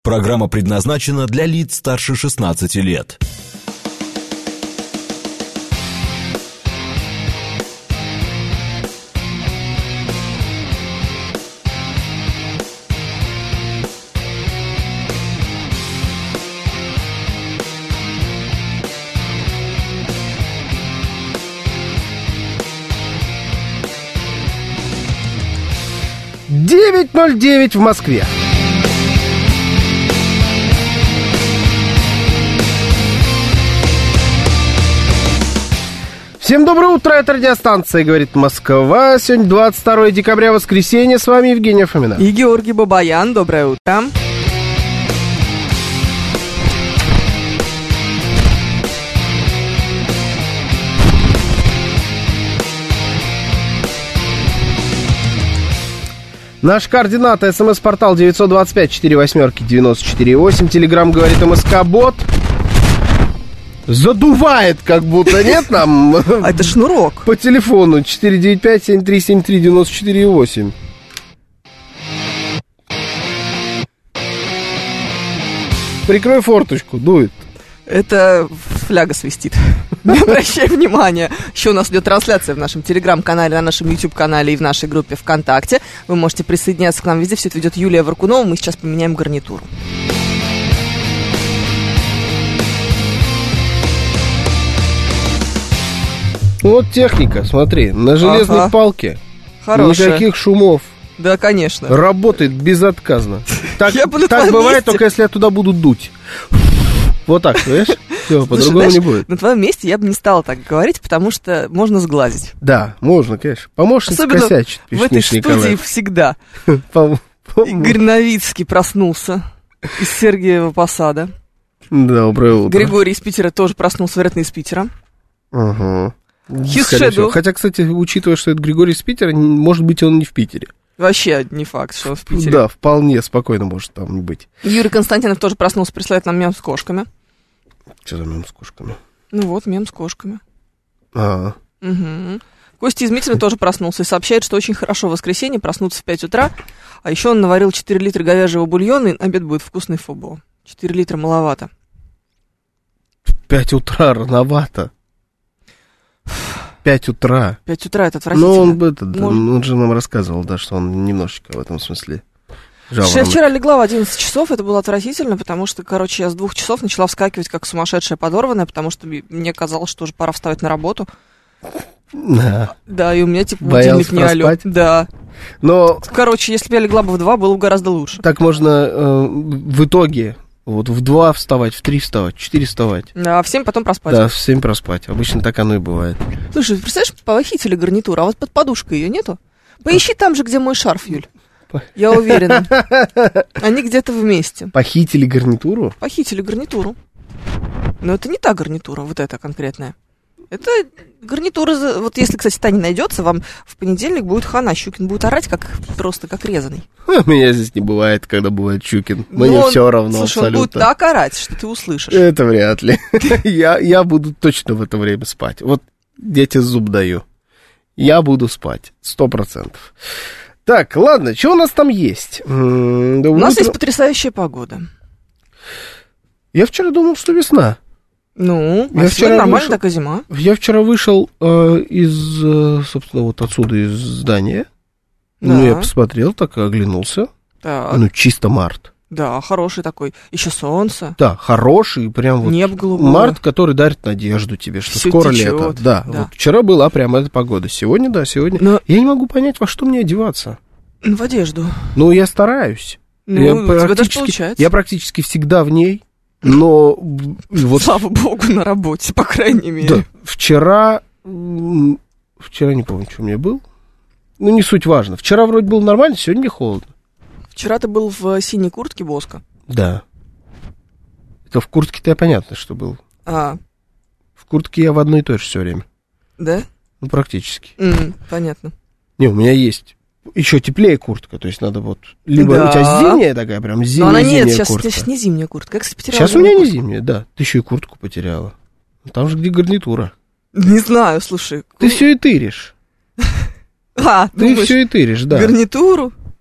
Программа предназначена для лиц старше 16 лет. «9:09 в Москве». Всем доброе утро, это радиостанция «Говорит Москва». Сегодня 22 декабря, воскресенье. С вами Евгения Фомина. И Георгий Бабаян. Доброе утро. Наш координат, смс-портал 925-48-94-8. Телеграм «Говорит МСК-бот». Задувает, как будто, нет нам? А это шнурок. По телефону 495-7373-94-8. Прикрой форточку, дует. Это фляга свистит. Не обращай внимания. Еще у нас идет трансляция в нашем телеграм-канале, на нашем YouTube-канале и в нашей группе ВКонтакте. Вы можете присоединяться к нам везде. Все это ведет Юлия Варкунова. Мы сейчас поменяем гарнитуру. Вот техника, смотри, на железной палке. Хорошая. Никаких шумов. Да, конечно. Работает безотказно. Так бывает, месте. только если я туда буду дуть. Вот так, понимаешь? Все, по-другому не будет. На твоем месте я бы не стала так говорить, потому что можно сглазить. Да, можно, конечно. Помощница особенно косячит, в этой студии всегда. Игорь Новицкий проснулся из Сергиева Посада. Доброе утро. Григорий из Питера тоже проснулся, вероятно, из Питера. Ага. Shadow. Хотя, кстати, учитывая, что это Григорий из Питера, может быть, он не в Питере. Вообще не факт, что он в Питере. Да, вполне спокойно может там быть. Юрий Константинов тоже проснулся, присылает нам мем с кошками. Что за мем с кошками? Ну вот, мем с кошками. Угу. Костя из Митина тоже проснулся и сообщает, что очень хорошо в воскресенье проснуться в 5 утра. А еще он наварил 4 литра говяжьего бульона, и обед будет вкусный фобо. 4 литра маловато. В 5 утра рановато. 5 утра. 5 утра это отвратительно. Ну, он же нам рассказывал, да, что он немножечко в этом смысле жаворонок. Я вчера легла в 11 часов, это было отвратительно, потому что, я с 2 часов начала вскакивать как сумасшедшая подорванная, потому что мне казалось, что уже пора вставать на работу. Да, и у меня будильник не алё. Да. Но... если бы я легла бы в 2, было бы гораздо лучше. Так можно в итоге... Вот в 2 вставать, в 3 вставать, в 4 вставать. Да, а в 7 потом проспать. Да, в 7 проспать. Обычно так оно и бывает. Слушай, представляешь, похитили гарнитуру, а вот под подушкой ее нету? Поищи там же, где мой шарф, Юль. Я уверена. Они где-то вместе. Похитили гарнитуру? Похитили гарнитуру. Но это не та гарнитура, вот эта конкретная. Это гарнитура... Вот если, кстати, та не найдется, вам в понедельник будет хана. Щукин будет орать просто как резаный. Меня здесь не бывает, когда бывает Щукин. Мне все равно, слушай, абсолютно. Он будет так орать, что ты услышишь. Это вряд ли. Я буду точно в это время спать. Вот дети зуб даю. Я буду спать. 100%. Так, ладно, что у нас там есть? У нас есть потрясающая погода. Я вчера думал, что весна. Ну, вчера нормально такая зима. Я вчера вышел собственно, вот отсюда из здания. Да. Ну, я посмотрел, так и оглянулся. Так. Ну, чисто март. Да, хороший такой. Еще солнце. Да, хороший, прям вот. Небо голубое. Март, который дарит надежду тебе, что всё скоро течёт. лето. Да, вот вчера была прям эта погода. Сегодня, да, сегодня. Но... Я не могу понять, во что мне одеваться. В одежду. Ну, я стараюсь. Ну, у тебя даже получается. Я практически всегда в ней. Но вот... Слава богу, на работе, по крайней мере. Да, вчера не помню, что у меня был. Ну, не суть важно. Вчера вроде было нормально, сегодня холодно. Вчера ты был в синей куртке Боска. Да. Это в куртке-то я понятно, что был. В куртке я в одной и той же все время. Да? Ну, практически. Понятно. Не, у меня есть еще теплее куртка, то есть надо вот... Либо у тебя зимняя такая, прям зимняя куртка. Но она нет, сейчас не зимняя куртка. Я, кстати, потеряла сейчас у меня не зимняя, да. Ты еще и куртку потеряла. Там же где гарнитура. Не знаю, слушай. Ты все и тыришь. Ты все и тыришь, да. Гарнитуру?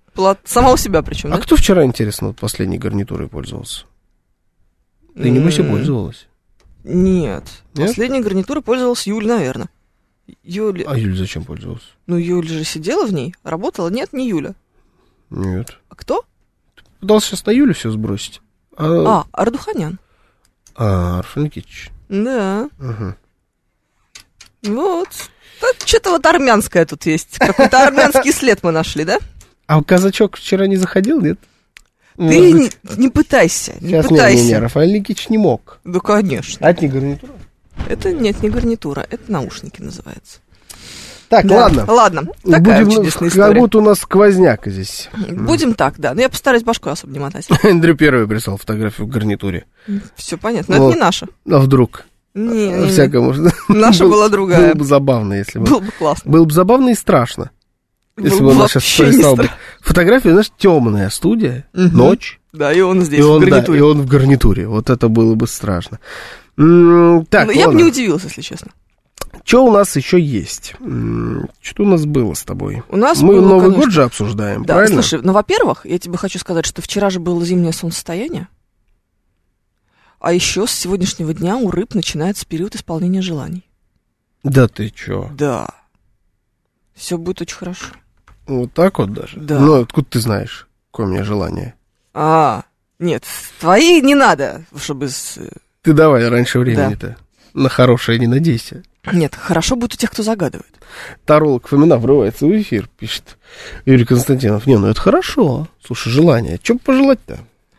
Сама у себя причем, А да? кто вчера, интересно, вот последней гарнитурой пользовался? Ты, небось, и пользовалась? Нет. Нет? Последней гарнитурой пользовалась Юль, наверное. Юля... А Юль зачем пользовался? Ну, Юля же сидела в ней, работала. Нет, не Юля. Нет. А кто? Пытался сейчас на Юлю все сбросить. Ардуханян. Аршин Никитич. Да. Угу. Вот. Что-то вот армянское тут есть. Какой-то армянский след мы нашли, да? А казачок вчера не заходил, нет? Ты не пытайся, не Сейчас пытайся. не, Рафаэль Никитич не мог. Да, конечно. А это не гарнитура? Это нет, не гарнитура, это наушники называется. Так, Да. ладно. Ладно, такая Будем, чудесная как история. будто у нас сквозняк здесь. Будем так, да. Но я постараюсь башку особо не мотать. Эндрю первый прислал фотографию в гарнитуре. Все понятно. Но Вот. это не наша. А вдруг? Не. Всякому. Наша была другая. Было бы забавно, если бы. Было бы классно. Было бы забавно и страшно. Если бы Было он бы нас сейчас вообще не прислал бы. страшно. Фотография, знаешь, темная студия, ночь, Да, и он здесь, и в он, да, гарнитуре. и он в гарнитуре. Вот это было бы страшно. Так, Ну, я бы ладно. не удивился, если честно. Что у нас еще есть? Что у нас было с тобой? У нас Мы было, Новый конечно. год же обсуждаем, Да, правильно? слушай, ну, во-первых, я тебе хочу сказать, что вчера же было зимнее солнцестояние, а еще с сегодняшнего дня у рыб начинается период исполнения желаний. Да ты чё? Да. Все будет очень хорошо. Вот так вот даже? Да. Ну, откуда ты знаешь, какое у меня желание? Нет, твои не надо, чтобы... Ты давай раньше времени-то. На хорошее не надейся. Нет, хорошо будет у тех, кто загадывает. Таролог Фомина врывается в эфир, пишет Юрий Константинов. Не, ну это хорошо. Слушай, желание. Что пожелать-то?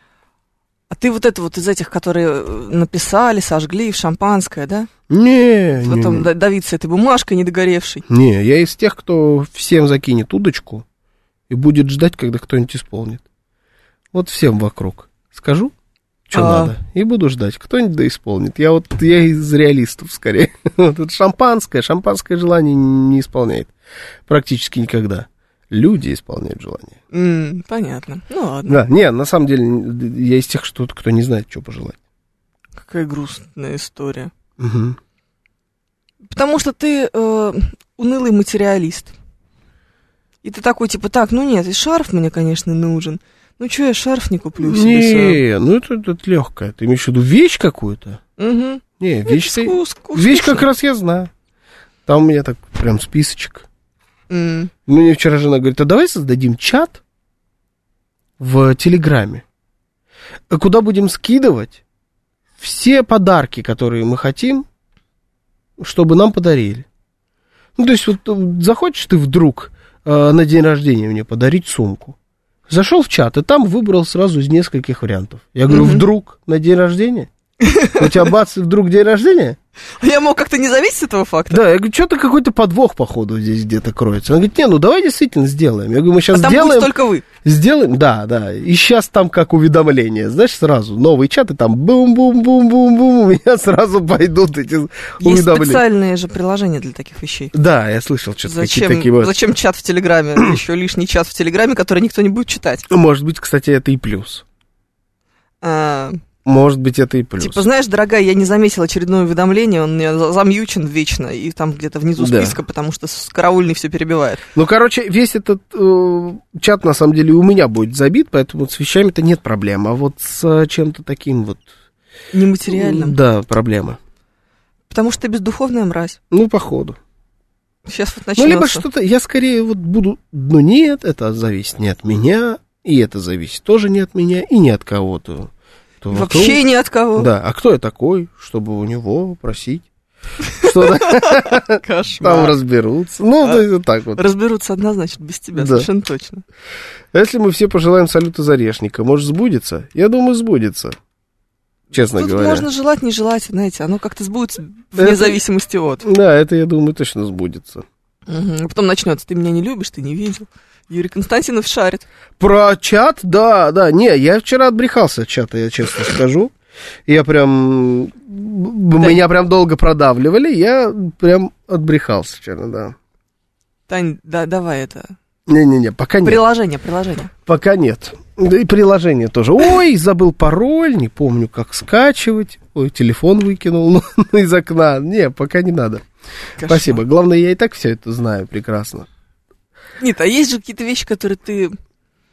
А ты вот это вот из этих, которые написали, сожгли в шампанское, да? Не, Потом давиться этой бумажкой недогоревшей. Не, я из тех, кто всем закинет удочку и будет ждать, когда кто-нибудь исполнит. Вот всем вокруг. Скажу, что надо, и буду ждать. Кто-нибудь да исполнит. Я из реалистов скорее. Вот это шампанское желание не исполняет. Практически никогда. Люди исполняют желание. Понятно. Ну ладно. Да, не, на самом деле, я из тех, кто не знает, что пожелать. Какая грустная история. Угу. Потому что ты унылый материалист. И ты такой, типа, так, ну нет, и шарф мне, конечно, нужен. Ну что, я шарф не куплю себе сам? Ну это легкое. Ты имеешь в виду вещь какую-то? Угу. Не, вещь скучно. как раз я знаю. Там у меня так прям списочек. М. Мне вчера жена говорит, а давай создадим чат в Телеграме, куда будем скидывать все подарки, которые мы хотим, чтобы нам подарили. Ну, то есть, вот захочешь ты вдруг на день рождения мне подарить сумку. Зашел в чат, и там выбрал сразу из нескольких вариантов. Я говорю, вдруг на день рождения? У тебя бац, вдруг день рождения? Я мог как-то не зависеть от этого факта. Да, я говорю, что-то какой-то подвох, походу, здесь где-то кроется. Она говорит, не, ну давай действительно сделаем. Я говорю, мы сейчас А там сделаем. будет только вы. Сделаем, да. И сейчас там как уведомление, знаешь, сразу новый чат, и там бум-бум-бум-бум-бум, у меня сразу пойдут эти Есть уведомления. специальные же приложения для таких вещей. Да, я слышал что-то какие-то такие вот. Зачем чат в Телеграме? Еще лишний чат в Телеграме, который никто не будет читать. Может быть, кстати, это и плюс. Может быть, это и плюс. Типа, знаешь, дорогая, я не заметила очередное уведомление, он у меня замьючен вечно, и там где-то внизу Да. списка, потому что караульный все перебивает. Ну, короче, весь этот чат, на самом деле, у меня будет забит, поэтому вот с вещами-то нет проблем. А вот с чем-то таким вот... Нематериальным. Да, проблема. Потому что ты бездуховная мразь. Ну, походу. Сейчас вот Ну, начнется. либо что-то, я скорее вот буду, ну, нет, это зависит не от меня, и это зависит тоже не от меня, и не от кого-то. Вообще ни от кого. Да, а кто я такой, чтобы у него просить? Что там Кошмар. разберутся. Ну, да, так вот. Разберутся однозначно, без тебя, Да. совершенно точно. Если мы все пожелаем салют из орешника, может, сбудется? Я думаю, сбудется. Честно Тут говоря. можно желать, не желать, знаете, оно как-то сбудется вне Это- зависимости от. Да, это, я думаю, точно сбудется. А потом начнется, ты меня не любишь, ты не видел. Юрий Константинов шарит. Про чат, да. Не, я вчера отбрехался от чата, я честно скажу. Я прям... Меня прям долго продавливали, я прям отбрехался вчера, да. Тань, да, давай это. Не-не-не, пока нет. Приложение. Пока нет. Да и приложение тоже. Ой, забыл пароль, не помню, как скачивать. Ой, телефон выкинул из окна. Не, пока не надо. Кошмар. Спасибо. Главное, я и так все это знаю прекрасно. Нет, а есть же какие-то вещи, которые ты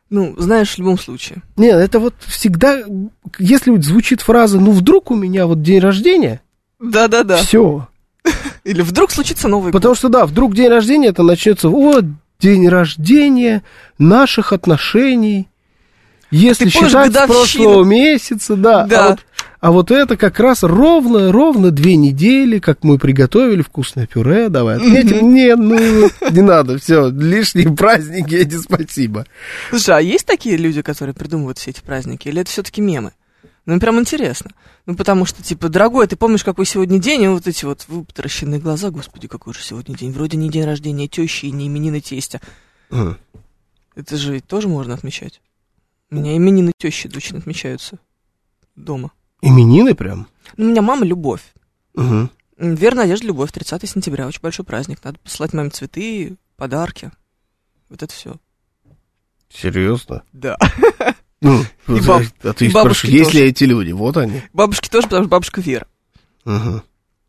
Ну, знаешь, в любом случае. Нет, это вот всегда, если вот звучит фраза, ну, вдруг у меня вот день рождения, Да-да-да. все. Или вдруг случится Новый год. Потому что, да, вдруг день рождения, это начнется, вот, день рождения наших отношений, если Ты помнишь считать с годовщину? прошлого месяца, да. Да. А вот это как раз ровно 2 недели, как мы приготовили вкусное пюре, давай отметим. Нет, ну, не надо, все, лишние праздники, эти спасибо. Слушай, а есть такие люди, которые придумывают все эти праздники? Или это все-таки мемы? Ну, прям интересно. Ну, потому что, типа, дорогой, ты помнишь, какой сегодня день? И вот эти вот вытаращенные глаза, господи, какой же сегодня день. Вроде не день рождения тещи и не именины тестя. Это же ведь тоже можно отмечать. У меня именины тещи точно отмечаются дома. Именины прям? Ну, у меня мама Любовь. Угу. Вера, Надежда, Любовь, 30 сентября. Очень большой праздник. Надо посылать маме цветы, подарки. Вот это все. Серьезно? Да. Ну, И а ты и бабушки спрашиваешь, есть тоже. ли эти люди? Вот они. Бабушки тоже, потому что бабушка Вера. Угу.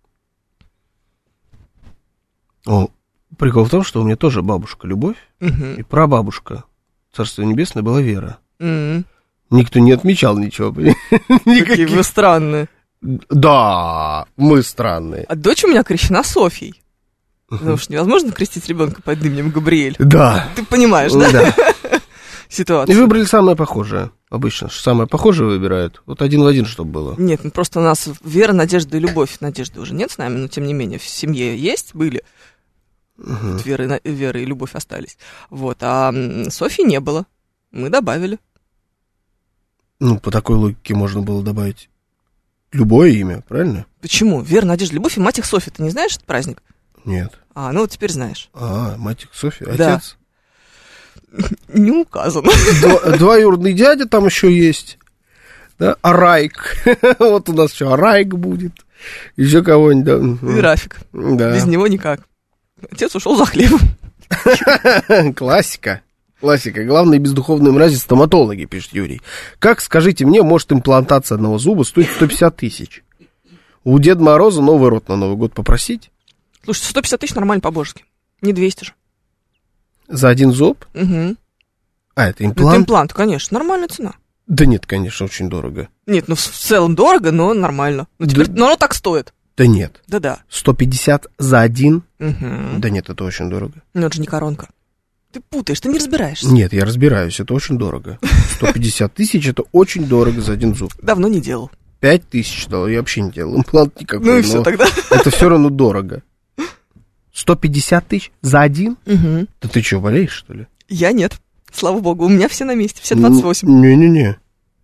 О, прикол в том, что у меня тоже бабушка Любовь, и прабабушка, Царство Небесное, была Вера. Никто не отмечал ничего. Какие вы странные. Да, мы странные. А дочь у меня крещена Софьей. Потому что невозможно крестить ребенка под именем Габриэль. Да. Ты понимаешь, да? Да. И Ситуацию. выбрали самое похожее. Обычно самое похожее выбирают. Вот 1 в 1, чтобы было. Нет, ну просто у нас Вера, Надежда и Любовь. Надежды уже нет с нами, но тем не менее в семье есть, были. Вот Вера и Любовь остались. Вот, а Софьи не было. Мы добавили. Ну, по такой логике можно было добавить любое имя, правильно? Почему? Вера, Надежда, Любовь и мать их Софья. Ты не знаешь этот праздник? Нет. А, ну вот теперь знаешь. Мать Софья, Да. отец. Не указано. Двоюродный дядя там еще есть. Да? Арайк. Вот у нас еще Арайк будет. Еще кого-нибудь. И Рафик. Да. Без него никак. Отец ушел за хлебом. Классика. Классика. Главные бездуховные мрази стоматологи, пишет Юрий. Как, скажите мне, может имплантация одного зуба стоить 150 тысяч? У Деда Мороза Новый рот на Новый год попросить? Слушай, 150 тысяч нормально по-божески. Не 200 же. За 1 зуб? Угу. Это Это имплант? имплант, конечно. Нормальная цена. Да нет, конечно, очень дорого. Нет, ну в целом дорого, но нормально. Ну теперь, Да. но оно так стоит. Да нет. Да-да. 150 за 1? Угу. Да нет, это очень дорого. Ну это же не коронка. Ты путаешь, ты не разбираешься. Нет, я разбираюсь, это очень дорого. 150 тысяч, это очень дорого за 1 зуб. Давно не делал. 5 тысяч дал, я вообще не делал имплант никакой. Ну и все но тогда. Это все равно дорого. 150 тысяч за 1? Угу. Да ты что, болеешь, что ли? Я нет. Слава богу, у меня все на месте, все 28. Не-не-не.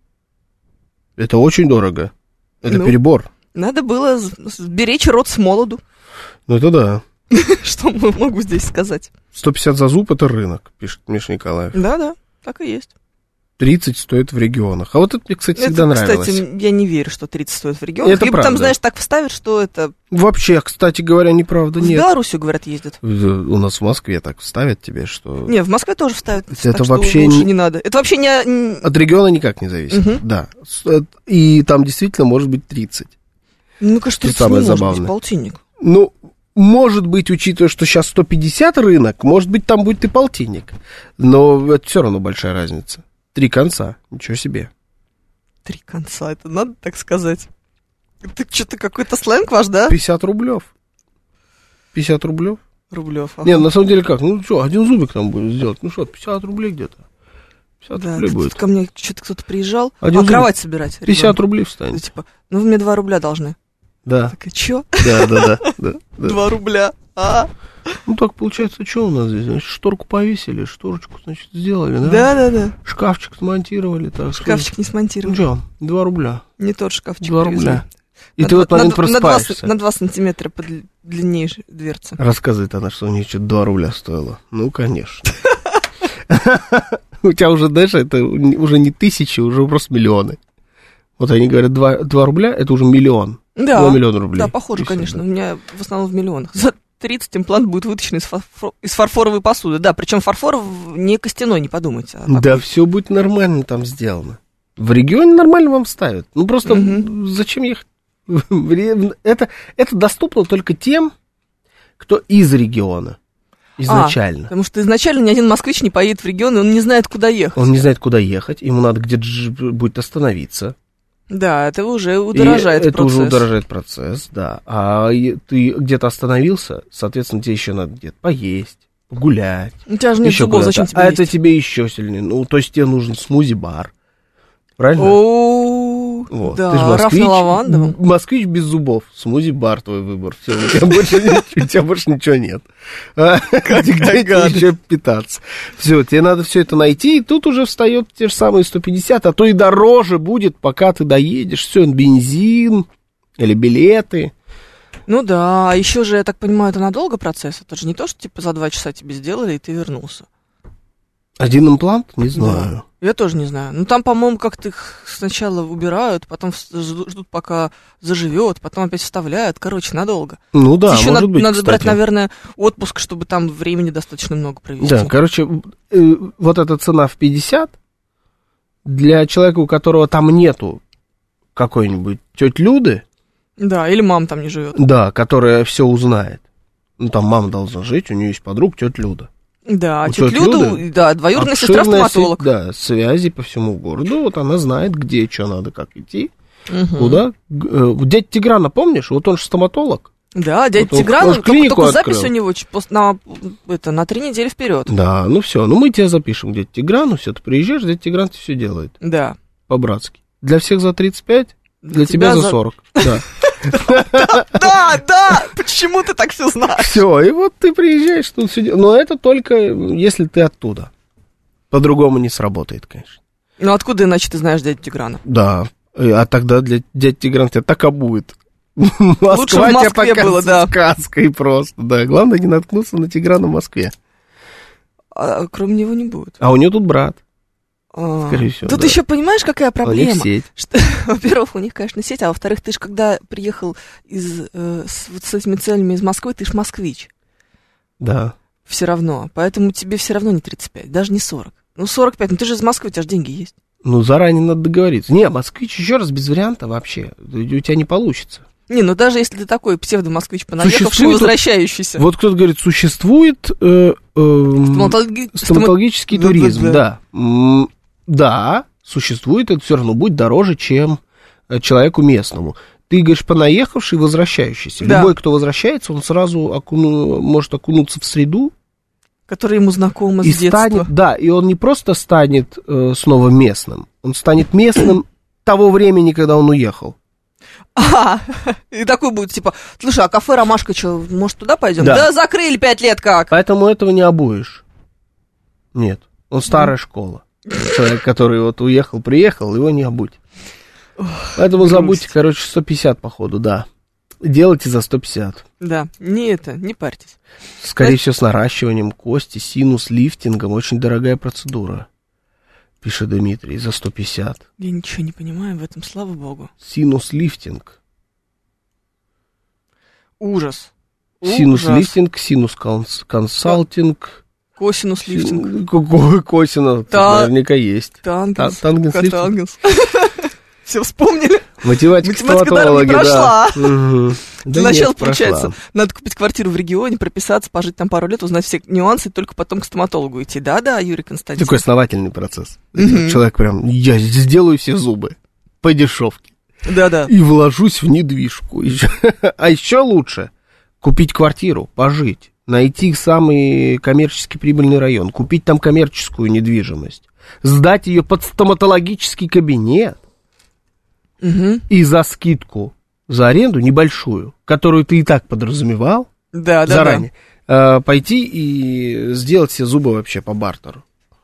Это очень дорого. Это Ну. перебор. Надо было сберечь рот с молоду. Ну это да. Что могу здесь сказать? 150 за зуб это рынок, пишет Миша Николаев. Да-да, так и есть. 30 стоит в регионах. А вот это мне, кстати, всегда нравилось. Кстати, я не верю, что 30 стоит в регионах. Это Либо там, правда. знаешь, так вставят, что это... Вообще, кстати говоря, неправда, В нет. Белоруссию, говорят, ездят. У нас в Москве так вставят тебе, что... Не, в Москве тоже вставят. Это так что вообще лучше не- не надо. Это вообще не... От региона никак не зависит. Мгм. Да. И там действительно может быть 30. Ну, конечно, 30 самое не может забавное. быть, полтинник. Ну, может быть, учитывая, что сейчас 150 рынок, может быть, там будет и полтинник. Но это все равно большая разница. 3 конца. Ничего себе. 3 конца, это надо так сказать. Это что-то какой-то сленг ваш, да? 50 рублев. 50 рублев? Рублев. ага. Не, на самом деле как? Ну что, 1 зубик там будет сделать. Ну что, 50 рублей где-то. 50 Да, рублей тут будет. ко мне что-то кто-то приезжал. Один зубик. Кровать собирать. 50 ребенку. рублей Ну, встанет. типа, ну вы мне 2 рубля должны. Да, Так, чё? да. 2 рубля. Ну так получается, что у нас здесь? Значит, шторку повесили, шторочку, значит, сделали, да? Да. Шкафчик смонтировали, так что... Шкафчик не Ну смонтирован. что, 2 рубля. Не тот шкафчик 2 привезли. рубля. И На ты в этот два- момент на два- просыпаешься. На 2 сантиметра длиннее дверца. Рассказывает она, что у нее что-то 2 рубля стоило. Ну, конечно. У тебя уже, знаешь, это уже не тысячи, уже просто миллионы. Вот они говорят, 2 рубля, это уже миллион. Да. 2 миллиона рублей. Да, похоже, И всё, конечно. да. У меня в основном в миллионах. За 30 имплант будет вытащен из фарфоровой посуды. Да, причем фарфор не костяной, не подумайте. А Да, такой. все будет нормально там сделано. В регионе нормально вам ставят. Ну, просто зачем ехать? Это доступно только тем, кто из региона. изначально. Потому что изначально ни один москвич не поедет в регион, и он не знает, куда ехать. Он не знает, куда ехать, ему надо где-то будет остановиться. Да, это уже удорожает процесс. Это уже удорожает процесс, да. А ты где-то остановился, соответственно, тебе еще надо где-то поесть, погулять. У тебя же нет зубов, зачем тебе есть? Это тебе еще сильнее. Ну, то есть тебе нужен смузи-бар. Правильно? Вот. Да, ты же Раф на Лавандовом. Москвич без зубов. Смузи-бар твой выбор. Все, у тебя больше ничего нет. Где еще питаться? Все, тебе надо все это найти, и тут уже встает те же самые 150, а то и дороже будет, пока ты доедешь. Все, бензин или билеты. Ну да, а еще же, я так понимаю, это надолго процесс? Это же не то, что типа за 2 часа тебе сделали, и ты вернулся. Один имплант? Не знаю. Да. Я тоже не знаю. Ну, там, по-моему, как-то их сначала убирают, потом ждут, пока заживет, потом опять вставляют. Короче, надолго. Ну да, еще может быть, надо кстати. брать, наверное, отпуск, чтобы там времени достаточно много провести. Да, короче, вот эта цена в 50 для человека, у которого там нету какой-нибудь тети Люды. Да, или мама там не живет. Да, которая все узнает. Ну, там мама должна жить, у нее есть подруга, тетя Люда. Да, а тетя Люда, да, двоюродная сестра-стоматолог. Да, связи по всему городу, вот она знает, где, что надо, как идти, куда. Дядя Тиграна, помнишь? Вот он же стоматолог. Да, дядя вот Тигран, только запись открыл. у него на 3 недели вперед. Да, ну все, ну мы тебя запишем к дяде Тиграну, все, ты приезжаешь, дядя Тигран все делает. Да. По-братски. Для всех за 35, для тебя за 40. Да. Да, почему ты так все знаешь? Все, и вот ты приезжаешь, тут все делаешь. Но это только если ты оттуда. По-другому не сработает, конечно. Ну откуда иначе ты знаешь дядю Тиграна? Да, а тогда для дяди Тиграна тебя так обует. Лучше в Москве было, да. Сказкой просто, да. Главное не наткнуться на Тиграна в Москве. А кроме него не будет. А у него тут брат. Скорее всего, тут да. еще понимаешь, какая проблема? У них сеть. Что, во-первых, у них, конечно, сеть, а во-вторых, ты же когда приехал с этими целями из Москвы, ты ж москвич. Да. Все равно. Поэтому тебе все равно не 35, даже не 40. Ну, 45, ну ты же из Москвы, у тебя же деньги есть. Ну, заранее надо договориться. Не, москвич еще раз без варианта вообще. У тебя не получится. Не, ну даже если ты такой псевдо-москвич, понаехавший, возвращающийся. Вот кто-то говорит, существует стоматологический туризм, да. Да, существует, это все равно будет дороже, чем человеку местному. Ты говоришь, понаехавший, возвращающийся. Да. Любой, кто возвращается, он сразу может окунуться в среду. Которая ему знакома с детства. Да, и он не просто станет снова местным, он станет местным того времени, когда он уехал. И такой будет, типа, слушай, а кафе «Ромашка» что, может, туда пойдем? Да закрыли 5 лет как. Поэтому этого не обуешь. Нет, он старая школа. Человек, который вот уехал, приехал, его не обуть. Поэтому забудьте, короче, 150 походу, да. Делайте за 150. Да, не парьтесь. Скорее всего, с наращиванием кости, синус-лифтингом. Очень дорогая процедура, пишет Дмитрий, за 150. Я ничего не понимаю в этом, слава богу. Синус-лифтинг. Ужас. Синус-лифтинг, синус-консалтинг. Косинус-лифтинг. Косинус, наверняка есть. Тангенс-лифтинг. Все вспомнили? Математика не прошла. Угу. Для начала, получается, надо купить квартиру в регионе, прописаться, пожить там пару лет, узнать все нюансы, и только потом к стоматологу идти. Да, Юрий Константинович. Такой основательный процесс. Человек прям, я сделаю все зубы по дешевке. Да. И вложусь в недвижку. А еще лучше купить квартиру, пожить, найти самый коммерчески прибыльный район, купить там коммерческую недвижимость, сдать ее под стоматологический кабинет. И за скидку, за аренду небольшую, которую ты и так подразумевал заранее, пойти и сделать все зубы вообще по бартеру.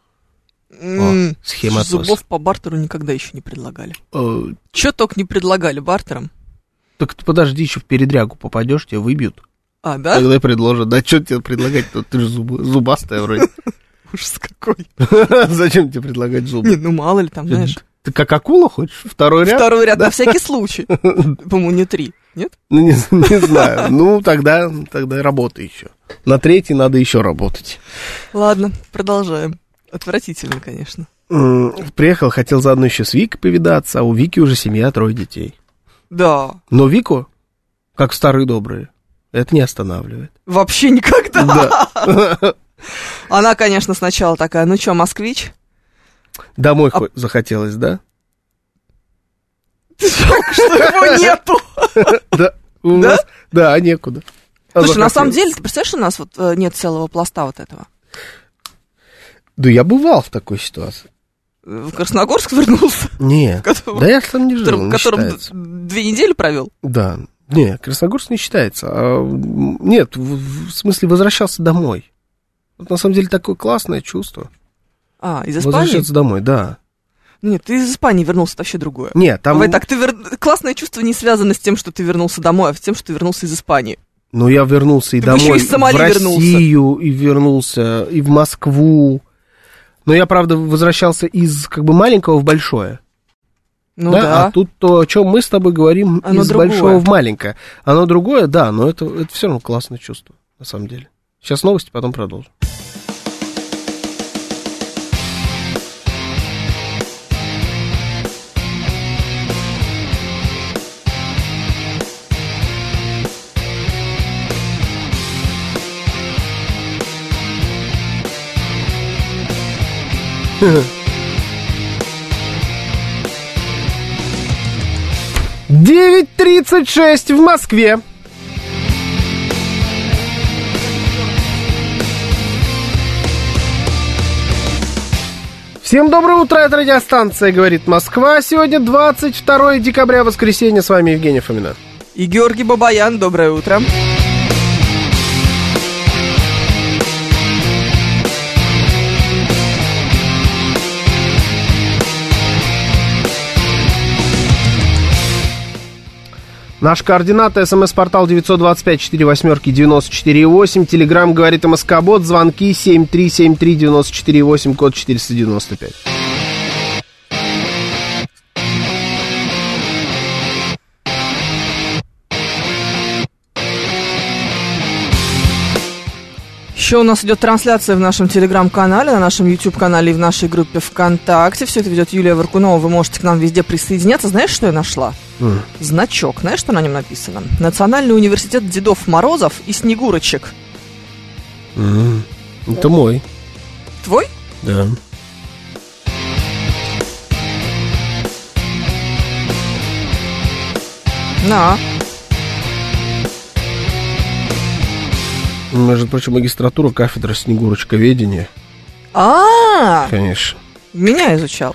Схема зубов по бартеру никогда еще не предлагали. Че только не предлагали бартером? Так подожди, еще в передрягу попадешь, тебя выбьют. А, да? Тогда предложат. Да что тебе предлагать-то? Ты же зубастая вроде. Ужас какой. Зачем тебе предлагать зубы? Не, ну мало ли там, знаешь. Ты как акула хочешь? Второй ряд? Второй ряд, на всякий случай. По-моему, не 3, нет? Ну, не знаю. Ну, тогда работай еще. На 3-й надо еще работать. Ладно, продолжаем. Отвратительно, конечно. Приехал, хотел заодно еще с Викой повидаться, а у Вики уже семья, 3 детей. Да. Но Вику, как в старые добрые, Это не останавливает. Вообще никогда. Да. Она, конечно, сначала такая, ну что, москвич? Домой захотелось, да? Жалко, что его нету. Да, у нас, да, некуда. Слушай, на самом деле, ты представляешь, у нас вот нет целого пласта вот этого? Да я бывал в такой ситуации. В Красногорск вернулся? Нет, да я там не жил, не которым считается. 2 недели провел? Да, не, Красногорск не считается. Нет, в смысле возвращался домой. Вот на самом деле такое классное чувство. Из Испании? Возвращаться домой, да. Нет, ты из Испании вернулся, это вообще другое. Нет, там... Давай так, классное чувство не связано с тем, что ты вернулся домой, а с тем, что ты вернулся из Испании. Ну, я вернулся и ты домой, в Россию, и вернулся, и в Москву. Но я, правда, возвращался из как бы маленького в большое. Ну да. А тут то, о чем мы с тобой говорим, оно из другое. Большого в маленькое. Оно другое, да, но это все равно классное чувство, на самом деле. Сейчас новости, потом продолжим. Девять 9:36 в Москве. Всем доброе утро, это радиостанция «Говорит Москва». Сегодня 22 декабря, воскресенье. С вами Евгения Фомина. И Георгий Бабаян. Доброе утро. Наш координат, СМС-портал 925-48-94-8, Телеграм «Говорит МСК-бот», звонки 7373-94-8, код 495. Еще у нас идет трансляция в нашем Телеграм-канале, на нашем YouTube-канале и в нашей группе ВКонтакте. Все это ведет Юлия Варкунова. Вы можете к нам везде присоединяться. Знаешь, что я нашла? Значок. Знаешь, что на нем написано? Национальный университет Дедов Морозов и Снегурочек. Это мой. Твой? Да. На. Между прочим, магистратура, кафедра снегурочковедения. Конечно. Меня изучал.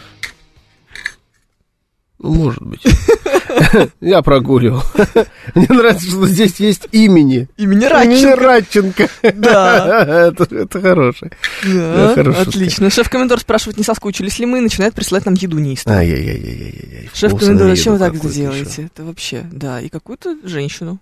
Ну, может быть. Я прогуливал. Мне нравится, что здесь есть имени. Имени Радченко. Да. Это хорошее. Да, отлично. Шеф-комендор спрашивает, не соскучились ли мы, и начинает присылать нам еду неистово. Ай-яй-яй-яй-яй. Шеф-комендор, зачем вы так делаете? Это вообще, да. И какую-то женщину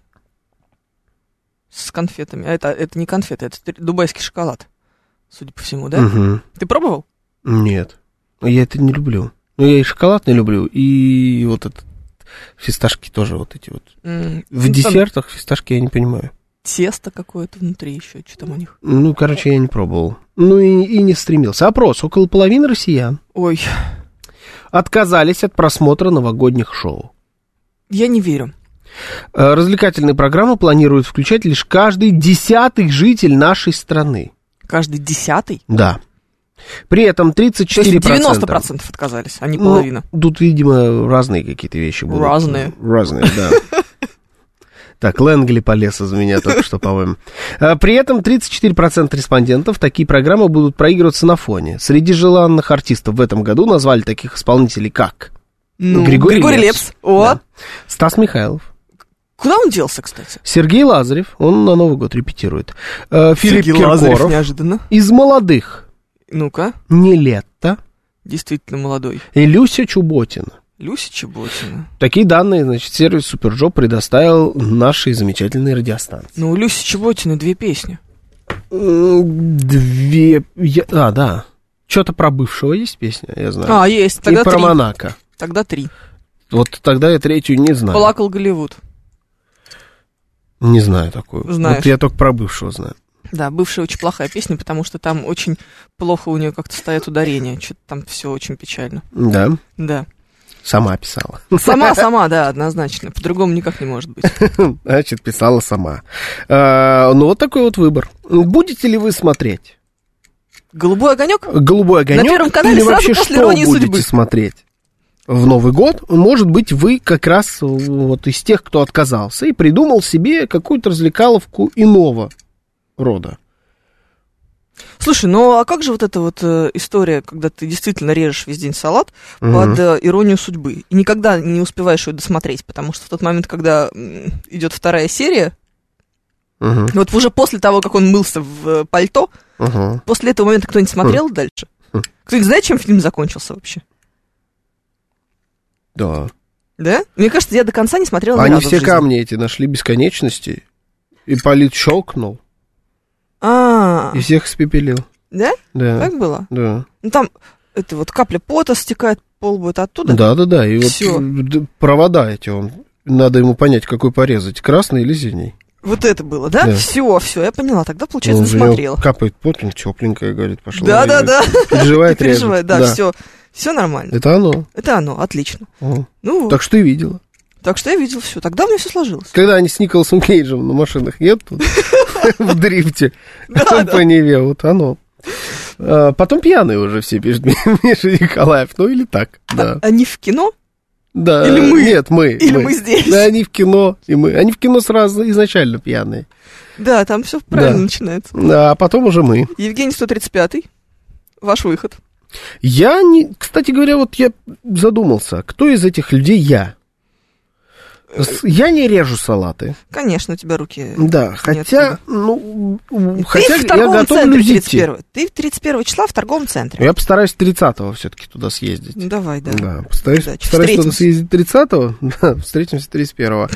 с конфетами. А это не конфеты, это дубайский шоколад, судя по всему, да? Угу. Ты пробовал? Нет. Я это не люблю. Ну, я и шоколад не люблю, и вот это фисташки тоже вот эти вот. В десертах фисташки я не понимаю. Тесто какое-то внутри еще, что там у них? Ну, короче, я не пробовал. Ну, и не стремился. Опрос. Около половины россиян отказались от просмотра новогодних шоу. Я не верю. Развлекательные программы планируют включать лишь каждый 10-й житель нашей страны. Каждый 10-й? Да. При этом 34%. То есть 90% отказались, а не половина. Ну, тут, видимо, разные какие-то вещи будут. Разные, да. Так, Лэнгли полез из меня только что, по-моему. При этом 34% респондентов такие программы будут проигрываться на фоне. Среди желанных артистов в этом году назвали таких исполнителей как? Григорий Лепс. Да. Стас Михайлов. Куда он делся, кстати? Сергей Лазарев, он на Новый год репетирует. Филипп Киркоров. Лазарев, неожиданно. Из молодых. Ну-ка. Нилетто. Действительно молодой. И Люся Чуботина. Люся Чуботина. Такие данные, значит, сервис Суперджоп предоставил нашей замечательной радиостанции. Ну, у Люси Чуботиной 2 песни. 2... да. Что-то про бывшего есть песня, я знаю. Есть. Тогда и про 3. Монако. Тогда 3. Вот тогда я 3-ю не знаю. Плакал Голливуд. Не знаю такую. Знаешь. Вот я только про бывшего знаю. Да, бывшая очень плохая песня, потому что там очень плохо у нее как-то стоят ударения. Что-то там все очень печально. Да? Да. Сама писала. Сама, да, однозначно. По-другому никак не может быть. Значит, писала сама. Ну, вот такой вот выбор. Будете ли вы смотреть? «Голубой огонек»? «Голубой огонек» на Первом канале или сразу вообще после что «Иронии будете судьбы» смотреть в Новый год? Может быть, вы как раз вот из тех, кто отказался и придумал себе какую-то развлекаловку иного рода. Слушай, ну а как же вот эта вот история, когда ты действительно режешь весь день салат под «Иронию судьбы» и никогда не успеваешь ее досмотреть, потому что в тот момент, когда идет вторая серия, вот уже после того, как он мылся в пальто, после этого момента кто-нибудь смотрел дальше? Кто-нибудь знает, чем фильм закончился вообще? Да. Да? Мне кажется, я до конца не смотрела ни Они разу в все жизни. камни эти нашли бесконечности, и Ипполит щелкнул, и всех испепелил. Да? Да. Так было? Да. Ну там это вот капля пота стекает по лбу, это оттуда? Да. И Всё. вот провода эти, надо ему понять, какой порезать, красный или синий. Вот это было, да? Да. Все, я поняла. Тогда, получается, Он же досмотрела. капает пот, он тепленькая, говорит, пошла. Да. Переживает, Не переживай, режет. да, все нормально. Это оно. Это оно, отлично. Ага. Ну, Так что ты видела. так что я видел все. Тогда у меня все сложилось. Когда они с Николасом Кейджем на машинах едут в дрифте по Неве, вот оно. Потом пьяные уже все пишут, Миша Николаев, ну или так, да. Они в кино? Да. Или мы? Нет, мы. Или мы здесь? Да, они в кино, и мы. Они в кино сразу изначально пьяные. Да, там все правильно Да. начинается. Да, а потом уже мы. Евгений 135-й. Ваш выход. Кстати говоря, вот я задумался, кто из этих людей я? Я не режу салаты. Конечно, у тебя руки... Да, хотя, хотя Ты в я торговом готовлю центре зити. 31-го. Ты 31 числа в торговом центре. Я постараюсь 30-го все-таки туда съездить. Ну, давай, да. Да, постараюсь Удачи. туда Встретимся. съездить 30-го, да, встретимся 31-го.